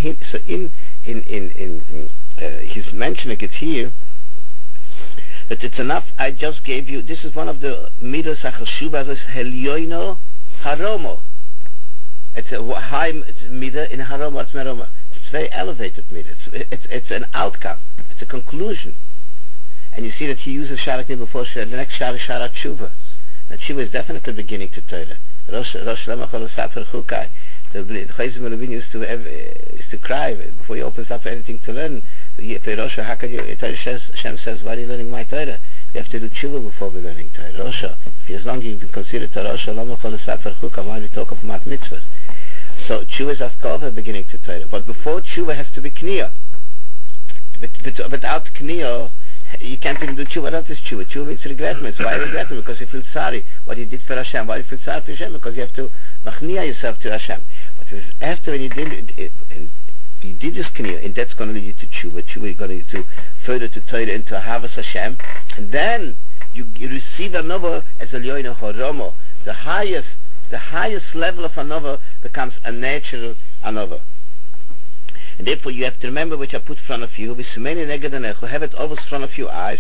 mentioning it here that it's enough. I just gave you. This is one of the midas hachashuvas helyoino haromo. It's a high midah in haromo. What's meroma? It's very elevated midah. It's an outcome. It's a conclusion. And you see that he uses sharat before the next sharat tshuva. That tshuva is definitely beginning to Torah. Rosh Lemachol Safer Chukai. The Chayzim Eluvin used to cry before he opens up for anything to learn. Rosh, how can you? Hashem says, "Why are you learning my Torah? You have to do tshuva before we're learning Torah." Rosh, if as long as you can consider Torah, Lemachol Safer Chukai, why do you talk of mat mitzvahs? So tshuva is after beginning to Torah, but before tshuva has to be kniyah. Without kniyah, you can't even do tshuva. What is tshuva? Tshuva means regretment. Why regretment? Because you feel sorry what you did for Hashem. Why you feel sorry for Hashem? Because you have to machniya yourself to Hashem. But after when you did it, you did this kniyah, and that's going to lead you to tshuva. Tshuva is going to lead you to further to Torah into Ahavas Hashem, and then you receive anova as a lyoino horomo. The highest level of anova becomes a natural anova. And therefore you have to remember what I put in front of you. Have it always in front of your eyes.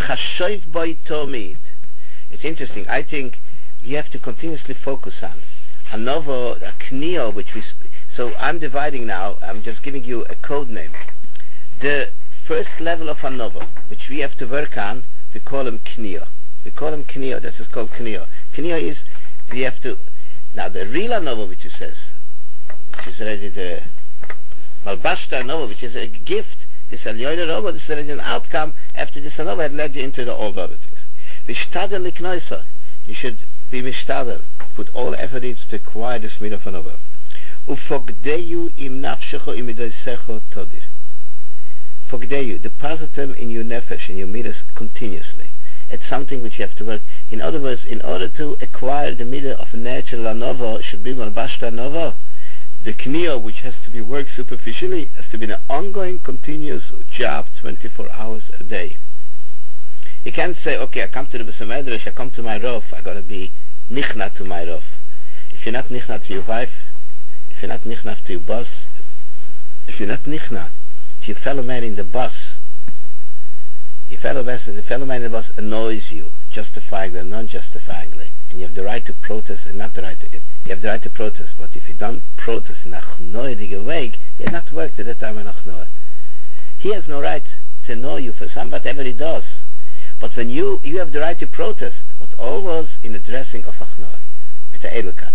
It's interesting. I think you have to continuously focus on anova, a kniyah, which we. So I'm dividing now. I'm just giving you a code name. The first level of anova, which we have to work on, we call him kniyah. We call him kniyah. This is called kniyah. Kniyah is we have to. Now the real anova, which it says, which is already the Malbashta Anova, which is a gift, this Alyoyna Anova, this is an outcome after this Anova had led you into all the other things. Vishtadel Liknoisa, you should be Vishtadel, put all effort into to acquire this midah of Anova. Ufogdeyu im nafshecho im midoisecho todir. Fogdeyu, deposit them in your nefesh, in your midas continuously. It's something which you have to work. In other words, in order to acquire the midah of a natural Anova, should be Malbashta Anova. The kniyah, which has to be worked superficially, has to be an ongoing, continuous job, 24 hours a day. You can't say, okay, I come to the Beis Medrash, I come to my Rav, I got to be nichna to my Rav. If you're not nichna to your wife, if you're not nichna to your boss, if you're not nichna to your fellow man in the bus, your fellow man in the bus annoys you, justifyingly or non-justifyingly, and you have the right to protest and not the right to it. You have the right to protest, but if you don't protest in a chnoidige way, you have not worked at that time in a chnoa. He has no right to know you for some whatever he does. But when you have the right to protest, but always in the dressing of a chnoa, with the edelkat.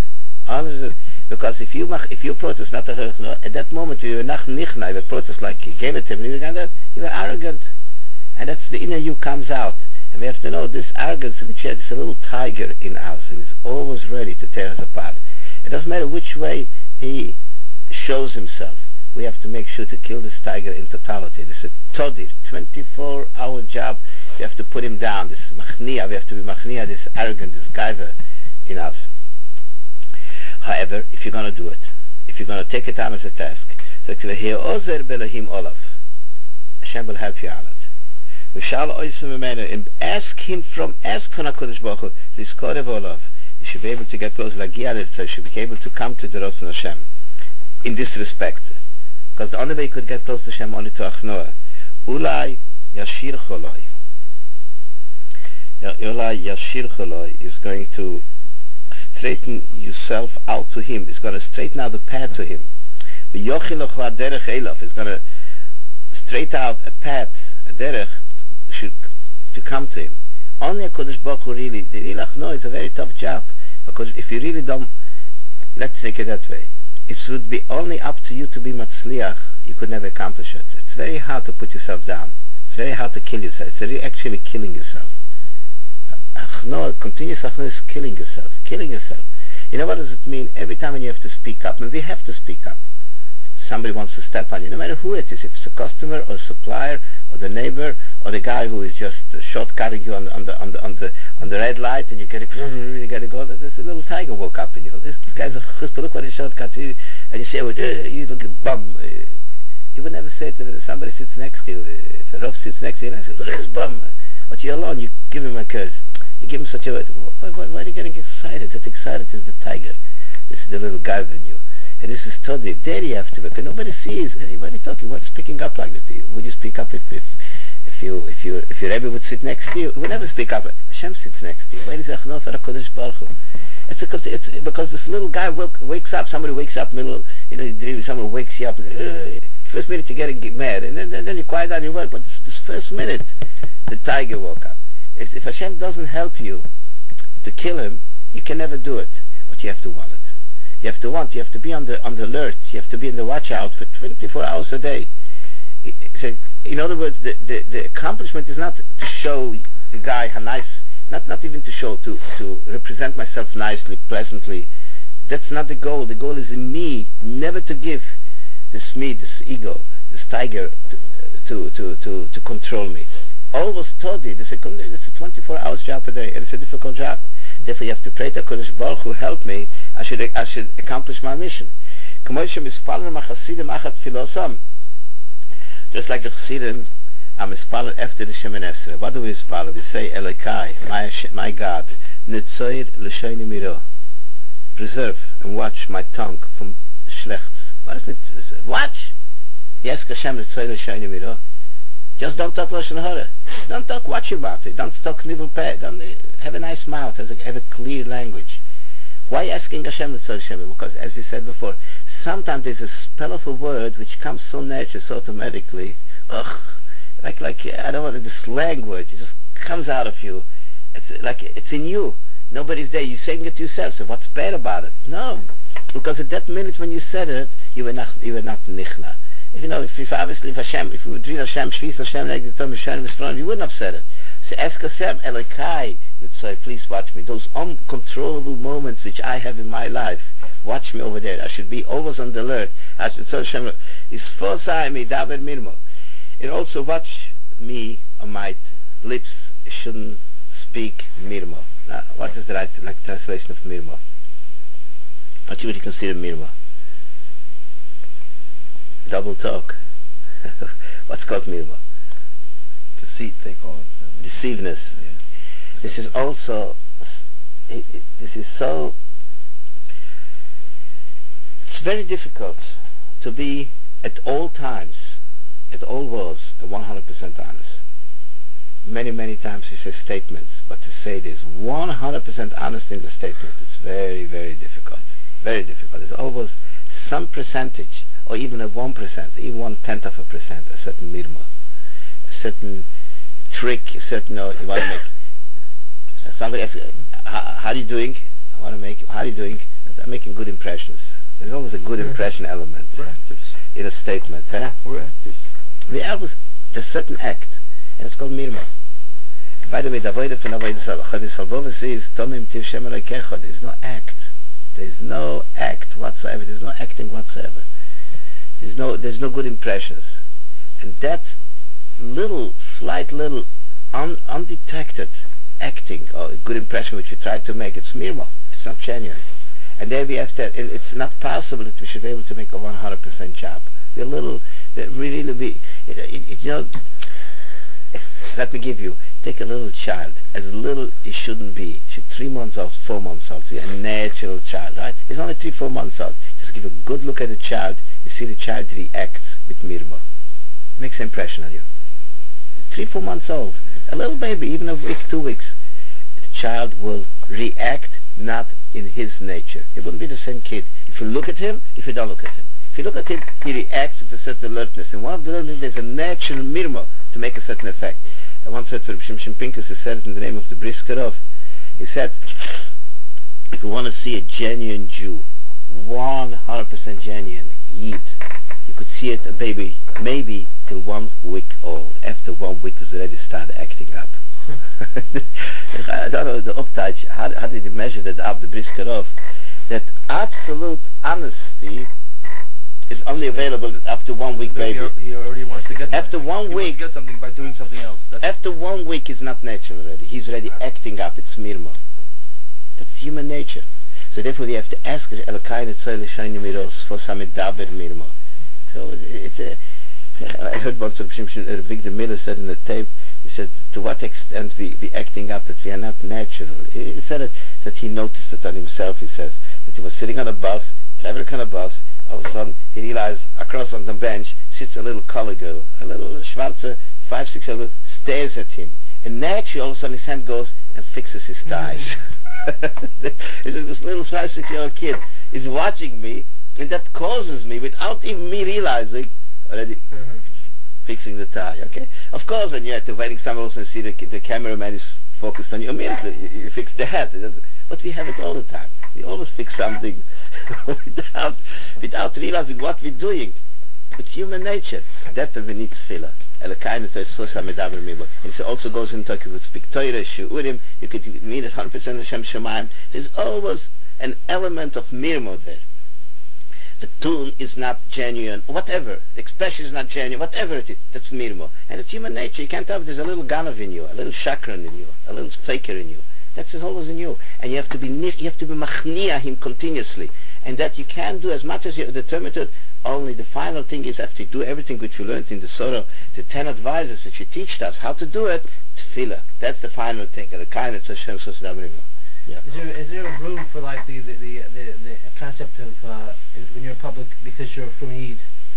Because if you protest not a chnoa, at that moment you were not nichna, you would protest like you gave it to him, you were arrogant. And that's the inner you comes out. And we have to know this arrogance which is a little tiger in us, and is always ready to tear us apart. It doesn't matter which way he shows himself. We have to make sure to kill this tiger in totality. This is a todir, 24-hour job. We have to put him down. This is machniya. We have to be machniya, this arrogant, this gaiva in us. However, if you're going to do it, if you're going to take it on as a task, so Hashem will help you on it. We shall also and ask from HaKadosh Baruch Hu, this Kodev Olav, you should be able to get close, like Yalid, so you should be able to come to the Ratzon Hashem in this respect. Because the only way you could get close to Hashem only to Achnoah. Ulai Yashir Choloi. Ulai Yashir Choloi is going to straighten yourself out to Him, is going to straighten out the path to Him. The Yochiloch HaDerech Elov is going to straighten out a path, a derech, to come to Him. Only a Kodesh Baruch Hu really, the real Achnoah is a very tough job, because if you really don't, let's take it that way, it would be only up to you to be Matzliach, you could never accomplish it. It's very hard to put yourself down. It's very hard to kill yourself. It's really actually killing yourself. Achnoah, continuous Achnoah is killing yourself. You know what does it mean? Every time when you have to speak up, and we have to speak up, somebody wants to step on you, no matter who it is, if it's a customer or a supplier or the neighbor or the guy who is just shortcutting you on the red light, and you gotta go. There's a little tiger woke up in you. This guy's a chutzpah. Look what he shortcut. And you say, "Oh, you look a bum." You would never say it if somebody sits next to you. If a Rav sits next to you, and I say, look at this bum. But you're alone, you give him a curse. You give him such a... Why are you getting excited? That excited is the tiger. This is the little guy in you. And this is Todi. There you have to be. Because nobody sees. Hey, what are you talking? What is picking up like that? Would you speak up if your Rebbe would sit next to you? He would never speak up. Hashem sits next to you. It's because this little guy wakes up. Somebody wakes up middle. Someone wakes you up. First minute you get mad, and then you quiet down your work. But this first minute, the tiger woke up. If Hashem doesn't help you to kill him, you can never do it. But you have to want it. You have to want. You have to be on the alert. You have to be in the watch out for 24 hours a day. So, in other words, the accomplishment is not to show the guy how nice. Not even to show, to represent myself nicely, pleasantly. That's not the goal. The goal is in me, never to give this me, this ego, this tiger, to control me. Always told you, it's a 24 hours job a day, and it's a difficult job. Therefore, you have to pray to HaKadosh Baruch Hu, help me. I should accomplish my mission. Just like the Chassidim, I'm spalling after the Shemoneh Esrei. What do we spell? We say, Elokai, my God, Netzoir l'shoini miro. Preserve and watch my tongue from schlechts. What is it? Watch! Yes, Hashem, Netzoir l'shoini miro. Just don't talk Lashon Hara. Don't talk, watch about it. Don't talk nivel peh. Don't have a nice mouth, have a clear language. Why asking Hashem Netzoir l'shoini miro? Because, as we said before, sometimes there's a spell of a word which comes so natural, so automatically. Like I don't want this language. It just comes out of you. It's like it's in you. Nobody's there. You're saying it to yourself. So what's bad about it? No, because at that minute when you said it, you were not nichna. If you would read Hashem, Shvis Hashem, like the Tom Hashem, you wouldn't have said it. So ask Hashem, Elokai, please watch me. Those uncontrollable moments which I have in my life, watch me over there. I should be always on the alert. Hashem is forsai me daber mirmo. And also watch me on my lips shouldn't speak mirmo. Now, what is the right translation of mirmo? What would you consider mirmo? Double talk. What's called mirmo? Deceit, they call it. Deceiveness. Yeah. This is also. This is so. It's very difficult to be at all times, at all worlds, 100% honest. Many times he says statements, but to say this 100% honest in the statement, it's very, very difficult. Very difficult. There's always some percentage, or even a 1%, even 1/10 of a percent, a certain mirma, a certain trick, a certain, you want to make. Somebody asks, how are you doing? I want to make, how are you doing? I'm making good impressions. There's always a good impression element in a statement. We're actors. We always, there's a certain act, and it's called mirma. By the way, the avodah from avodah salvova says, Tomim tiv Shem Elokecha. There's no act. There's no act whatsoever. There's no acting whatsoever. There's no good impressions. And that slight little undetected acting or good impression which we try to make, it's mirma. It's not genuine. And there we have that. It's not possible that we should be able to make a 100% job. We're let me give you, take a little child, as little it shouldn't be. She's 3 months old, 4 months old, so a natural child, right? It's only 3-4 months old. Just give a good look at the child, you see the child reacts with mirma. Makes an impression on you. 3-4 months old, a little baby, even a week, 2 weeks, the child will react not in his nature. It wouldn't be the same kid if you look at him, if you don't look at him. If you look at him, he reacts with a certain alertness. And one of the alertness, there's a natural mirma to make a certain effect. I once said to Shimshon Pincus, he said it in the name of the Briskerov. He said, if you want to see a genuine Jew, 100% genuine Yid, you could see it, a baby, maybe till 1 week old. After 1 week, it's already started acting up. I don't know the uptouch. How did he measure that up, the Briskerov? That absolute honesty is only available after 1 week, baby. He already wants to get after 1 week. He wants to get something by doing something else. After 1 week, is not natural already. He's already acting up. It's mirma. That's human nature. So therefore, we have to ask Elokai Netzoir l'shoini miro for some daber mirma. So I heard once of Victor Miller said in the tape, he said, to what extent we acting up that we are not natural. He said that he noticed it on himself, he says, that he was sitting on a bus, traveling on a bus, all of a sudden he realized across on the bench sits a little color girl, a little schwarze, 5-6 year old, stares at him. And naturally, all of a sudden his hand goes and fixes his ties. This little 5-6 year old kid is watching me, and that causes me, without even me realizing, already fixing the tie, okay? Of course, when you're at the wedding, someone else and see the cameraman is focused on you, immediately you fix the hat. But we have it all the time. We always fix something without realizing what we're doing. It's human nature. That's why we need tefillah. And it also goes in talking with Victoria, Shu'urim, you could mean it 100% of Shem Shemayim. There's always an element of mirmo there. The tune is not genuine, whatever. The expression is not genuine, whatever it is, that's mirmo. And it's human nature. You can't tell if there's a little ganav in you, a little chakran in you, a little faker in you. That's always in you. And you have to be machniya him continuously. And that you can do as much as you're determined to. Only the final thing is, after you do everything which you learned in the Sorah, the 10 advisors that you teach us how to do it, tefillah. That's the final thing. And the kind of Hashem yeah. Is there a room for like the concept of when you're in public because you're from Eid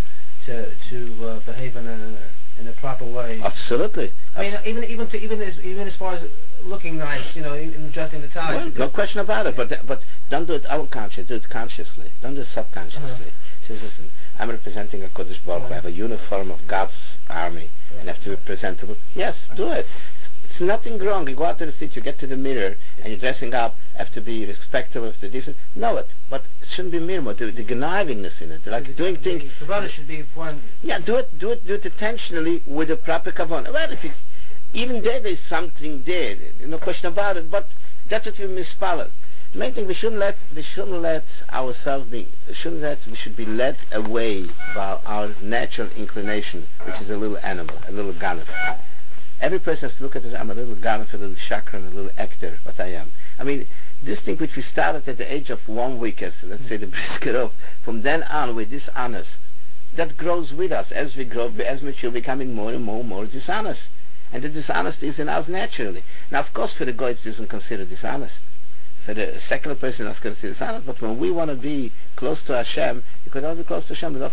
to behave in a proper way? Absolutely. I mean, even as far as looking nice, even adjusting the tie. Well, no question about it. But don't do it unconsciously. Do it consciously. Don't do it subconsciously. Says, listen, I'm representing a Kodesh Baruch Hu. I have a uniform of God's army and have to be presentable. Yes, do it. It's nothing wrong. You go out to the street, you get to the mirror, and you're dressing up, have to be respectable, have to be decent. Know it, but it shouldn't be mirmo. The connivingness in it, like doing things. The brother should be one. Yeah, do it intentionally with a proper kavanah. Well, if it's even there's something there, no question about it. But that's what we mispalled. The main thing, we shouldn't let ourselves be. We should be led away by our natural inclination, which is a little animal, a little ganav. Every person has to look at this. I'm a little ganav, a little chakran, a little actor. What I am. I mean, this thing which we started at the age of 1 week, as let's say the brisket up. From then on, we're dishonest. That grows with us as we grow, as mature, becoming more and more dishonest. And the dishonesty is in us naturally. Now, of course, for the goy, it isn't considered dishonest. For the secular person, it's considered dishonest. But when we want to be close to Hashem, you could only be close to Hashem.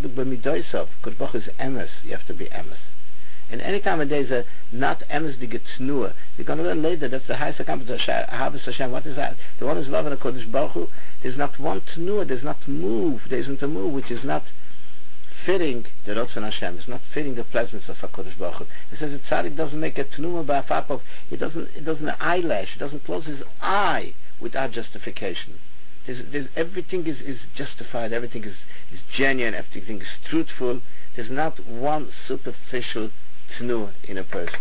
Kodesh is emes. You have to be emes. And any time when there's a not emes the getznua, you're going to learn later. That's the highest accomplishment. Hashem. What is that? The one who's loving the Kodesh Baruch Hu. There's not one tnua. There's not move. There isn't a move which is not fitting the Ratzon Hashem. It's not fitting the presence of HaKadosh Baruch Hu. It says that tzaddik doesn't make a tnuma by a fapov. It doesn't an eyelash. It doesn't close his eye without justification. There's everything is justified. Everything is genuine. Everything is truthful. There's not one superficial tnua in a person.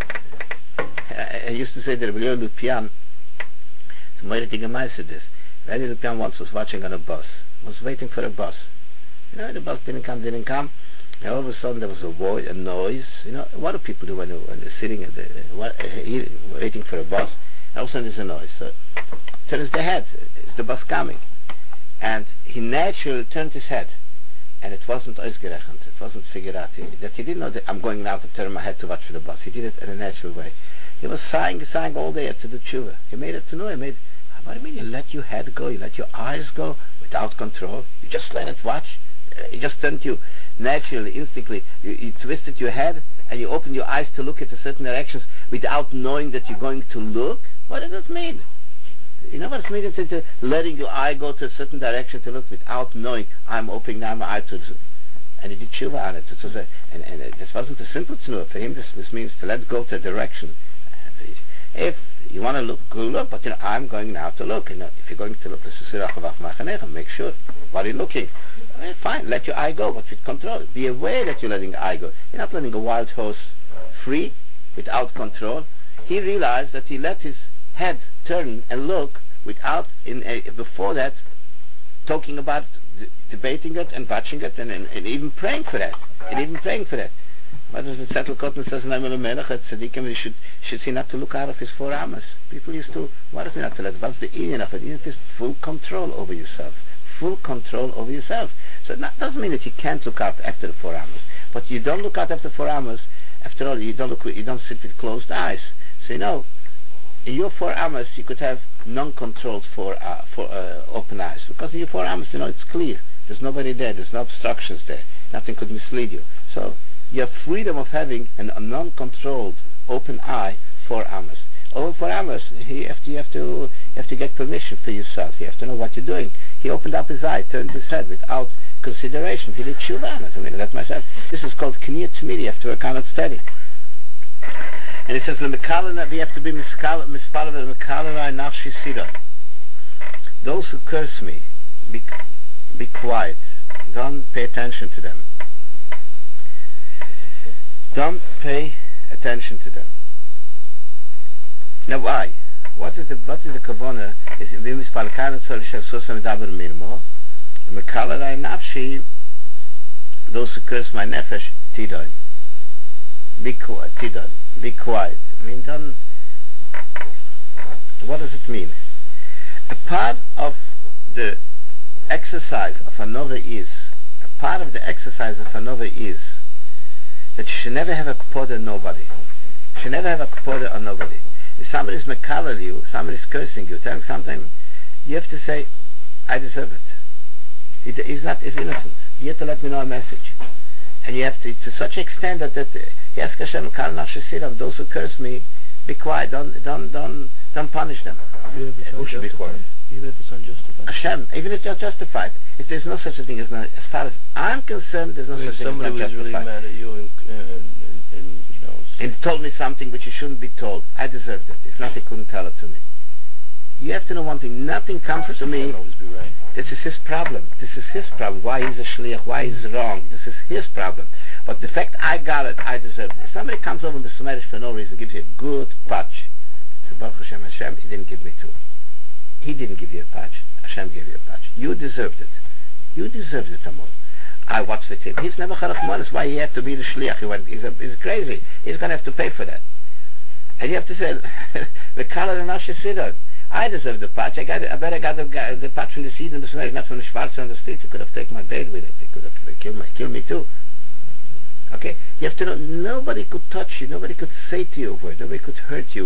I used to say that Rabbi Lupian, it's a very big said this. Rabbi Lupian once was watching on a bus. Was waiting for a bus. The bus didn't come, and all of a sudden there was a noise. What do people do when they're sitting at waiting for a bus? And all of a sudden there's a noise. So turns their head. Is the bus coming? And he naturally turned his head, and it wasn't ausgerechnet. It wasn't figured out. That he didn't know that I'm going now to turn my head to watch for the bus. He did it in a natural way. He was sighing all day to the tshuva. He made it to know. What do you mean? You let your head go, you let your eyes go without control. You just let it watch. It just turned you naturally, instinctively. You twisted your head and you opened your eyes to look at a certain directions without knowing that you're going to look. What does that mean? You know what it means? It's letting your eye go to a certain direction to look without knowing. I'm opening now my eye to this. And he did tshuva on it. And this wasn't a simple tshuva. For him, this means to let go to a direction. If you want to look, go look, but I'm going now to look. If you're going to look, make sure. What are you looking? Fine, let your eye go, but with control. Be aware that you're letting the eye go. You're not letting a wild horse free without control. He realized that he let his head turn and look without, before that, talking about, debating it and watching it and even praying for that. What does the Settle Cotton says in Amel Melech that tzaddikim should see not to look out of his 4 amas. People used to, what is it not to let? What's the union of it? It is full control over yourself. Full control over yourself. So it doesn't mean that you can't look out after the 4 amas. But you don't look out after 4 amas. After all, you don't sit with closed eyes. So in your 4 amas, you could have non-controlled open eyes, because in your 4 amas, it's clear. There's nobody there. There's no obstructions there. Nothing could mislead you. So you have freedom of having a non-controlled open eye 4 amas. Over 4 amas, you have to get permission for yourself. You have to know what you're doing. He opened up his eye, turned his head without consideration. He did tshuva. That's myself. This is called kniyat tzmidi. You have to work on it steady. And it says, we have to be mispalav v'mekalanai nafshi sida. Those who curse me, be quiet. Don't pay attention to them. Don't pay attention to them. Now why? What is the kavanah? Is in the mispalkan tzol shasusa medaber mirmo, v'mekalanai nafshi. Those who curse my nefesh, tidon. Be quiet. Tidon. Be quiet. What does it mean? A part of the exercise of another is that you should never have a kapoda on nobody. You should never have a kapoda on nobody. If somebody's mekalel you, somebody's cursing you, telling something, you have to say, I deserve it. He's innocent. You have to let me know a message. And you have to such extent that yes, Hashem, those who curse me, be quiet. Don't punish them. Who should be quiet? Even if it's unjustified. Hashem, even if it's not justified. If there's no such a thing as not, as far as I'm concerned, there's no such thing as not justified. Somebody was really mad at you and told me something which he shouldn't be told. I deserved it. If not, he couldn't tell it to me. You have to know one thing. Nothing comes to me. Can't always be right. This is his problem. Why he's a shliach? Why he's wrong? This is his problem. But the fact I got it, I deserved it. If somebody comes over with Sumerish for no reason, gives you a good patch. So Baruch Hashem, he didn't give me two. He didn't give you a patch. Hashem gave you a patch. You deserved it. You deserved it, Amor. I watched with him. He's never Charachmanis. Why he had to be the shliach? He's crazy. He's going to have to pay for that. And you have to say, the color and Sidon. I deserve the patch. I better got the patch from the seed and the Sumerish, not from the Schwarze on the street. He could have taken my bed with it. He could have killed me too. Okay? You have to know, nobody could touch you. Nobody could say to you a word. Nobody could hurt you.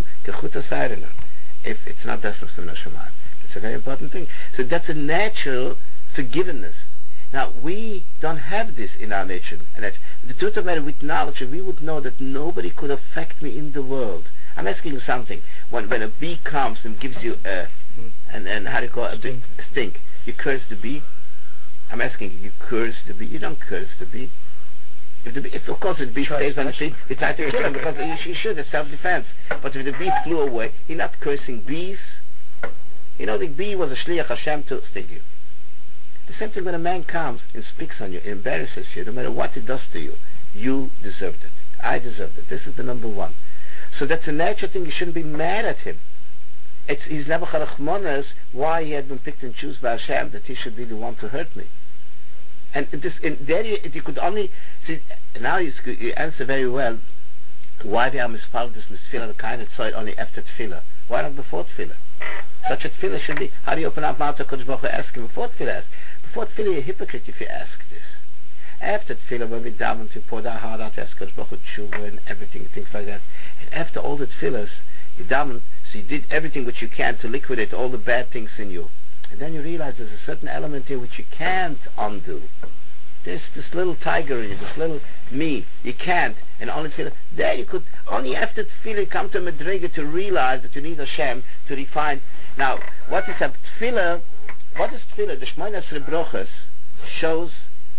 If it's not Desmos from Nashaman. It's a very important thing. So that's a natural forgiveness. Now, we don't have this in our nature. And the truth of the matter, with knowledge, we would know that nobody could affect me in the world. I'm asking you something. When a bee comes and gives you and how do you call it? A stink. You curse the bee? I'm asking you curse the bee? You don't curse the bee. If of course the bee stays on the tree, you try to kill him because you should, it's self-defense. But if the bee flew away, you're not cursing bees. The bee was a shliach Hashem to sting you. The same thing when a man comes and speaks on you, embarrasses you, no matter what it does to you, you deserved it. I deserved it. This is the number one. So that's a natural thing. You shouldn't be mad at him. He's never charachmonas why he had been picked and chosen by Hashem that he should be the one to hurt me. And there you could only see. Now you answer very well why we are mispaled this misfila the kind of soil only after tefillah. Why not before tefillah? Such a tefillah should be. How do you open up mouth to Kodesh Baruch Hu ask him before tefillah? Before tefillah you're a hypocrite if you ask this. After tefillah, when we daven to pour our heart out to ask Kodesh Baruch Hu tshuva and everything, things like that. And after all the tefillahs, you daven, so you did everything which you can to liquidate all the bad things in you. And then you realize there's a certain element here which you can't undo. There's this little tiger in you, this little me. You can't. And only tefillah. There you could, only after tefillah you come to a madriga to realize that you need Hashem to refine. Now, what is a tefillah? What is tefillah? The Shmoyne Esrei Brochos shows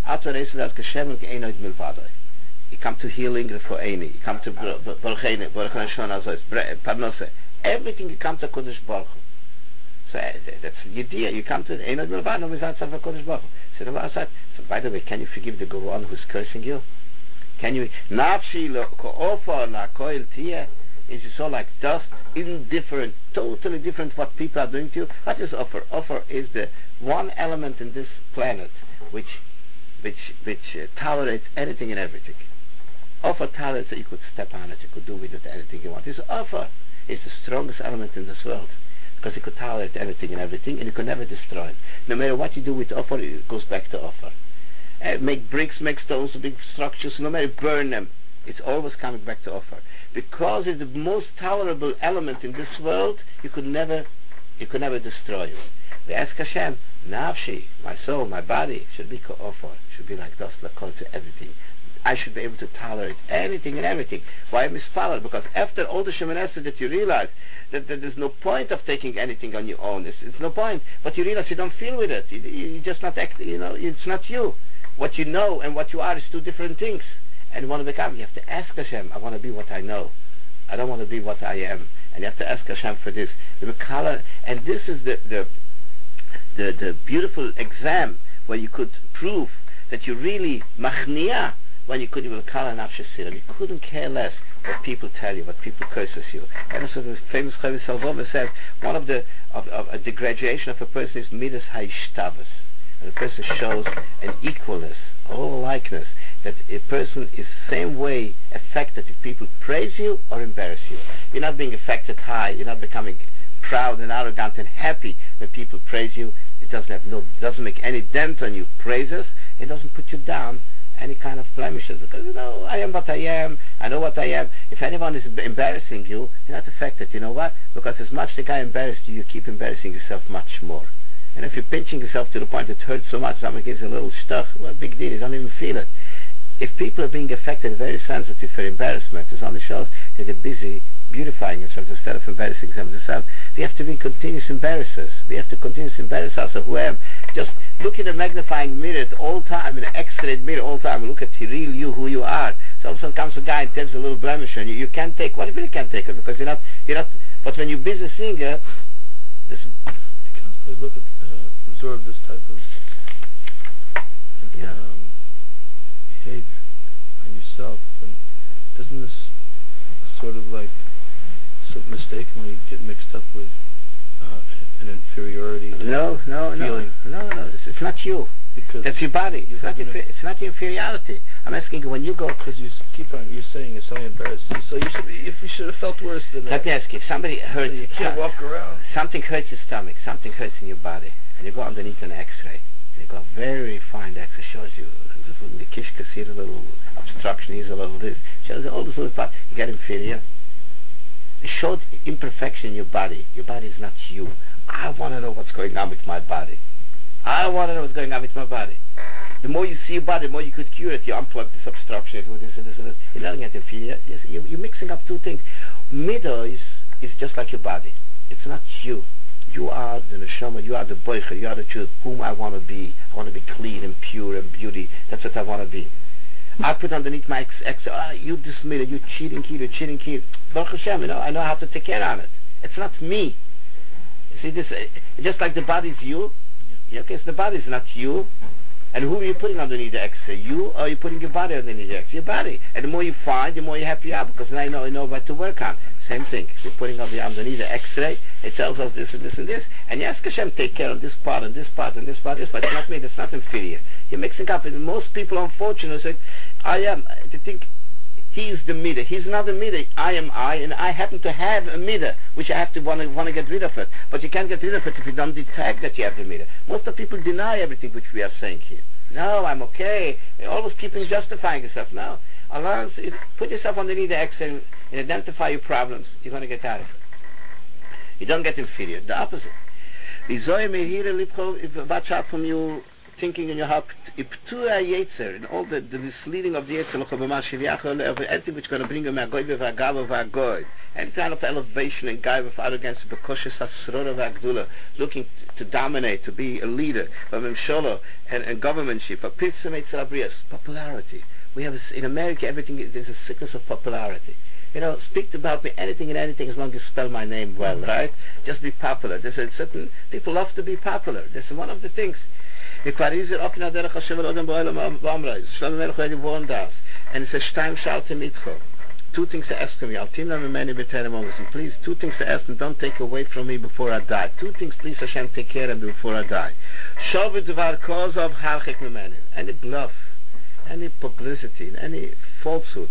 you come to healing for Eini. You come to Baruch Parnose. Everything you come to Kodesh Baruch Hu. So that's the idea. You come to Einod Milvado without Kodesh Baruch Hu. So by the way, can you forgive the Goron who's cursing you? Can you? Nafshi lo ko'ofa la koil tia. Is it so like dust, indifferent, totally different what people are doing to you? What is offer? Offer is the one element in this planet which tolerates anything and everything. Offer tolerates that you could step on it, you could do with it anything you want. This offer is the strongest element in this world because it could tolerate anything and everything, and you could never destroy it. No matter what you do with offer, it goes back to offer. make bricks, make stones, big structures, no matter, burn them. It's always coming back to offer. Because it's the most tolerable element in this world, you could never destroy it. We ask Hashem, Nafshi, my soul, my body, should be offer, should be like dust, like to everything. I should be able to tolerate anything and everything. Why I misfollow? Because after all the Shemoneh that you realize that there's no point of taking anything on your own. It's no point. But you realize you don't feel with it. You just not act. It's not you. What you know and what you are is two different things. And you want to become. You have to ask Hashem. I want to be what I know. I don't want to be what I am. And you have to ask Hashem for this. And this is the beautiful exam where you could prove that you really machniah. When you couldn't you couldn't care less what people tell you, what people curses you. And so the famous Chavis Salvova said one of the degradation of a person is midas haishtabas, and a person shows an equalness, all likeness, that a person is the same way affected if people praise you or embarrass you. You're not being affected high. You're not becoming proud and arrogant and happy when people praise you. It doesn't make any dent on you. Praises. It doesn't put you down any kind of blemishes, because I am what I am, I know what I am. If anyone is embarrassing you, you're not affected. You know what? Because as much the guy embarrassed you, you keep embarrassing yourself much more. And if you're pinching yourself to the point it hurts so much, someone gives you a little stuff, what a big deal, you don't even feel it. If people are being affected, very sensitive for embarrassment, as on the shows, they get busy beautifying themselves instead of embarrassing themselves. We have to be continuous embarrassers. We have to continuously embarrass ourselves. Who I am. Just look in a magnifying mirror all time, in an X-ray mirror all time, and look at the real you, who you are. So all of a sudden comes a guy and tells a little blemish on you. You can't take what? You really can't take it, because you're not. But when you're busy singer, this. You constantly look at, absorb this type of behavior on yourself, and doesn't this sort of like mistakenly get mixed up with an inferiority? No. It's not you. Because that's your body. It's not your inferiority. I'm asking you, when you go, because you're saying if somebody embarrasses you, so you should have felt worse than that. Let me ask you, if somebody hurts you can't walk around. Something hurts your stomach, something hurts in your body, and you go underneath an X-ray. They got very fine X-ray, shows you the kishka, see a little obstruction, here's a little this, shows you all this little part. You get inferior. It shows imperfection in your body. Your body is not you. I want to know what's going on with my body. I want to know what's going on with my body. The more you see your body, the more you could cure it. You unplug this obstruction, do this and this and this. You're not getting inferior. You're mixing up two things. Midah is just like your body. It's not you. You are the neshama, you are the boicher, you are the truth, whom I want to be. I want to be clean and pure and beauty. That's what I want to be. I put underneath my you dismiss it, you cheating kid. Baruch Hashem, I know how to take care of it. It's not me. See this, just like the body's you. Yeah, okay, so the body's not you. And who are you putting underneath the X-ray? You, or are you putting your body underneath the X-ray? Your body. And the more you find, the more you happy you are, because now you know what to work on. Same thing. If you're putting underneath the X-ray, it tells us this and this and this. And you ask Hashem, take care of this part and this part and this part, this part. It's not me, that's not inferior. You're mixing up. And most people, unfortunately, say, they think he is the midah. He's not a midah. I am I, and I happen to have a midah, which I have to want to get rid of it. But you can't get rid of it if you don't detect that you have the midah. Most of the people deny everything which we are saying here. No, I'm okay. You're always keeping justifying yourself. No. Allah, put yourself underneath the X-ray and identify your problems. You're going to get out of it. You don't get inferior. The opposite. Watch out from you thinking in your heart, and all the misleading of the Yetzer, anything which is going to bring you any kind of elevation and guy with arrogance, looking to dominate, to be a leader, and governmentship, popularity. We have in America, everything, there's a sickness of popularity. Speak about me, anything and anything, as long as you spell my name well, right? Just be popular. There's a certain, people love to be popular. That's one of the things. And it says, two things to ask from me. Please, two things to ask, and don't take away from me before I die. Two things, please, Hashem, take care of me before I die. Any bluff, any publicity, any falsehood,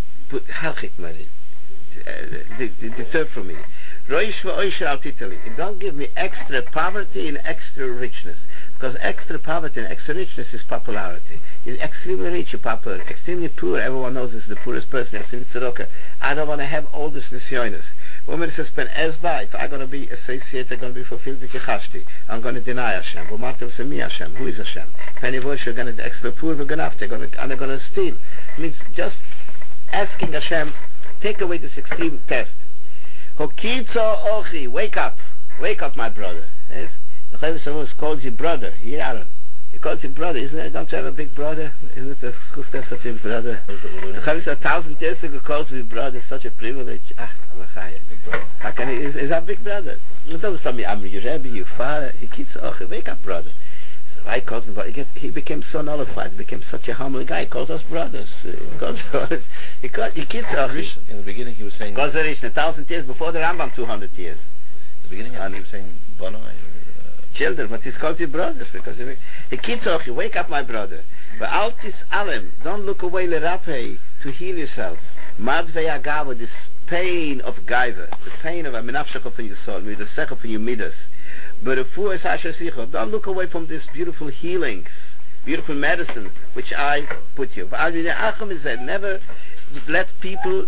deter from me. Don't give me extra poverty and extra richness. Because extra poverty and extra richness is popularity. You're extremely rich, you're popular. Extremely poor, everyone knows this is the poorest person. Extremely tzedakah. I don't want to have all this nisyonis. Women says, if I'm going to be associated, I'm going to be fulfilled with Yechashti. I'm going to deny Hashem. Who is Hashem? Penny voice, you're going to extra poor, we're going to have to, and they're going to steal. It means just asking Hashem, take away this extreme test. Hokitzo ochi, wake up, my brother. Yes? The Chavis calls you brother. Aaron. He calls you brother, isn't it? Don't you have a big brother? Isn't it such a brother? The Chavis 1,000 years ago calls me brother, such a privilege. How can he? Is that big brother? It doesn't tell me I'm your Rebbe, your father. He keeps wake up, brother. So I called him brother. He became so nullified. He became such a humble guy. He calls us brothers. He keeps in the beginning he was saying 1,000 years before the Rambam, 200 years. In the beginning he was saying Bonai. Children, but he's called you brothers because he keeps you wake up, my brother. But altis alem, don't look away lerape to heal yourself. Madvei agava, this pain of gaiva, the pain of a menafshach in your soul, with the sechah in your midas. But don't look away from this beautiful healing, beautiful medicine which I put you. Never let people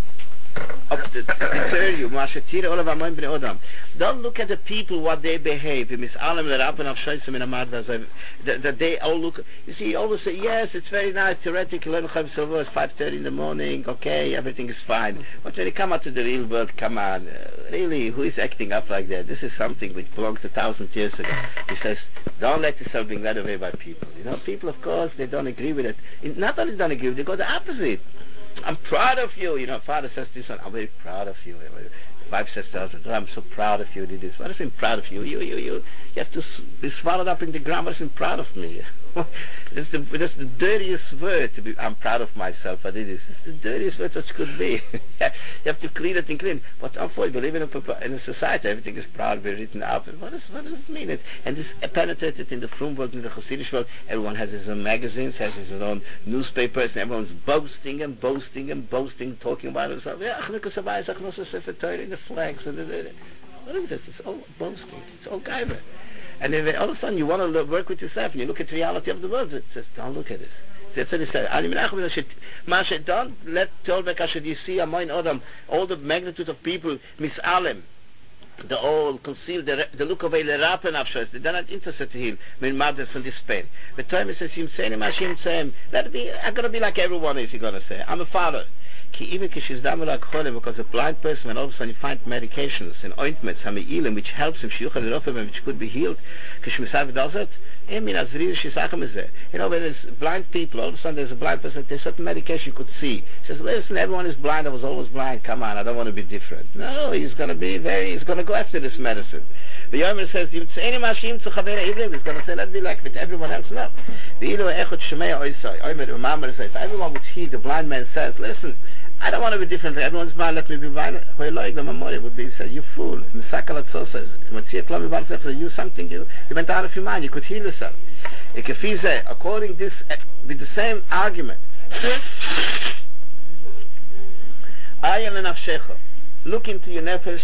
deter you. Don't look at the people, what they behave. That they all look. You see, you always say, yes, it's very nice, theoretically, 5:30 in the morning, okay, everything is fine. But when you come out to the real world, come on, really, who is acting up like that? This is something which belongs to 1,000 years ago. He says, don't let yourself be led away by people. You know, people, of course, they don't agree with it. Not only don't agree with it, they go the opposite. I'm proud of you. You know, father says to his son, I'm very proud of you. Wife says to husband, I'm so proud of you. Did this. What does mean proud of you? You have to be swallowed up in the ground. What does mean proud of me? That's the dirtiest word to be. I'm proud of myself. I did this. It's the dirtiest word that could be. You have to clean it and clean. But unfortunately, we live in a society. Everything is proud to be written up. What does it mean? And this penetrated in the frum world, in the Hasidic world. Everyone has his own magazines, has his own newspapers, and everyone's boasting, talking about himself. In the flags and what is this? It's all boasting. It's all gaiva. And then all of a sudden you want to work with yourself and you look at the reality of the world. It says, don't look at this. That's what he said. Don't let Tolbek Asher you see Amoin Odam, all the magnitude of people, Misalem, the all concealed, the look of a Lerapen Afshos, they're not interested to heal, when mothers from this pain. But time he says, let it be, I'm going to be like everyone is, you're going to say. I'm a father. Because a blind person, when all of a sudden you find medications and ointments, which helps him, which could be healed, does it. You know, when there's blind people, all of a sudden there's a blind person, there's certain medication you could see. He says, listen, everyone is blind, I was always blind, come on, I don't want to be different. No, he's going to go after this medicine. The Yomer says, he's going to say, let's be like with everyone else. No. Everyone would hear the blind man says, listen, I don't want to be different. Everyone's blind, let me be blind. The memory would be said, you fool. You something, you went out of your mind, you could heal yourself. According to this, with the same argument, look into your nefesh,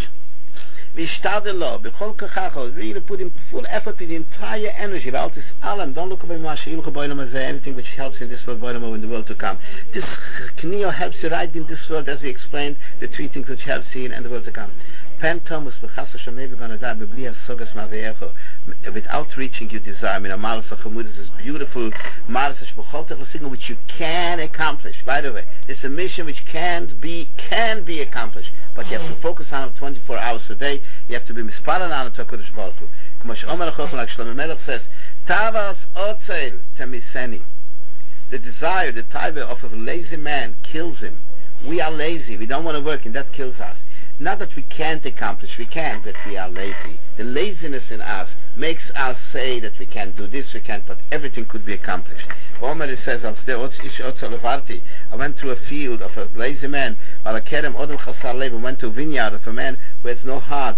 really put in full effort with the entire energy about this alam. Don't look at anything which helps in this world in the world to come. This kneel helps you right in this world, as we explained, the three things which help seen and the world to come. Pentom we're going to die without reaching your desire. This is beautiful which you can accomplish. By the way, it's a mission which can be accomplished, but you have to focus on it 24 hours a day. You have to be mispalan on it to HaKadosh Baruch Hu. Like Shlomo Melech says, Tavas Otzel Temiseni. The desire, the taiva of a lazy man kills him. We are lazy. We don't want to work, and that kills us. Not that we can't accomplish, we can, but we are lazy. The laziness in us makes us say that we can't do this, we can't, but everything could be accomplished. Omer says, I went through a field of a lazy man, I went to a vineyard of a man who has no heart.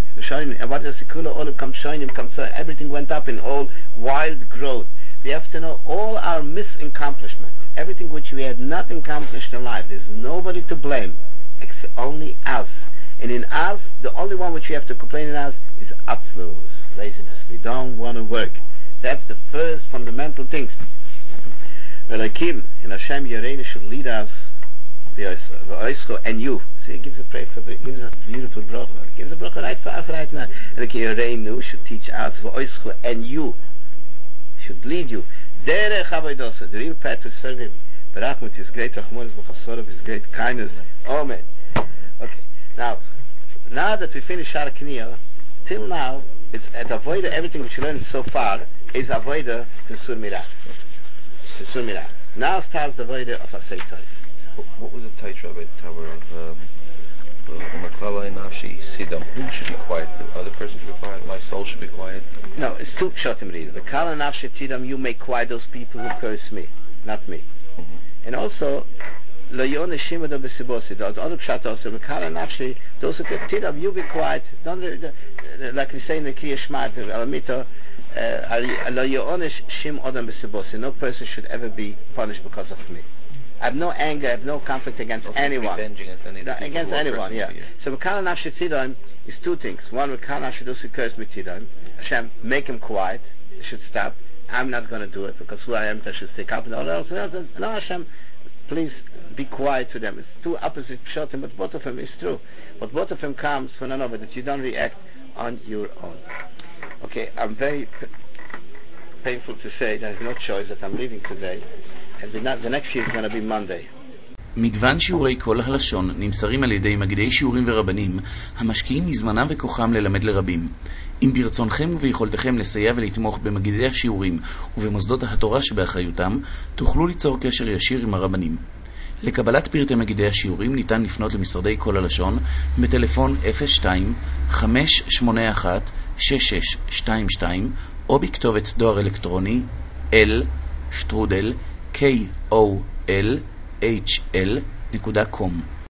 Everything went up in all wild growth. We have to know all our misaccomplishment, everything which we had not accomplished in life. There's nobody to blame, except only us. And in us, the only one which we have to complain in us is atzlus, laziness. We don't want to work. That's the first fundamental things. V'Elokim, and Hashem Yoreinu should lead us, v'Oischo, and you. So he gives a prayer gives a beautiful bracha. He gives a bracha right for us right now. V'Elokim Yoreinu should teach us, v'Oischo, and you should lead you. Derech Avodosa, the real path to serve him. Barach with his great Rachmanis, v'Chasorav, his great kindness. Amen. Okay. Now that we finished Shara Kniyah, till now, it's at avoid everything which we learned so far is avoid the Sur Mirah. Now starts the avoid of Asay Tzarif. What was the Taitra of Tower of Maklala Nafshi Sidam? Who should be quiet? The other person should be quiet? My soul should be quiet? No, it's two Pshatim reading. The Maklala Nafshi Sidam, you make quiet those people who curse me, not me. And also, Lo Yoneh Shimada B'Sibosi. The other Pshat also, Maklala Nafshi, those who curse Tidam, you be quiet. Don't, like we say in the Kriya Shema, Alamito, Lo Yoneh Shim Odam B'Sibosi. No person should ever be punished because of me. I have no anger, I have no conflict against anyone. Against anyone, yeah. So Maklala Nafshi Tidam is two things. One, Maklala Nafshi, those who curse me Tidam, Hashem, make him quiet. They should stop. I'm not going to do it because who I am, I should stick up. And all else. No, Hashem, please be quiet to them. It's two opposite pshatim, but both of them is true. But both of them comes from none of it, that you don't react on your own. Okay, I'm very painful to say there's no choice that I'm leaving today, and the next year is going to be Monday. מגוון שיעורי כל הלשון נמסרים על ידי מגידי שיעורים ורבנים המשקיעים מזמנם וכוחם ללמד לרבים. אם ברצונכם וביכולתכם לסייע ולתמוך במגידי השיעורים ובמוסדות התורה שבאחריותם, תוכלו ליצור קשר ישיר עם הרבנים. לקבלת פרטי מגידי השיעורים ניתן לפנות למשרדי כל הלשון בטלפון 02-581-6622 או בכתובת דואר אלקטרוני l@kol.hl.com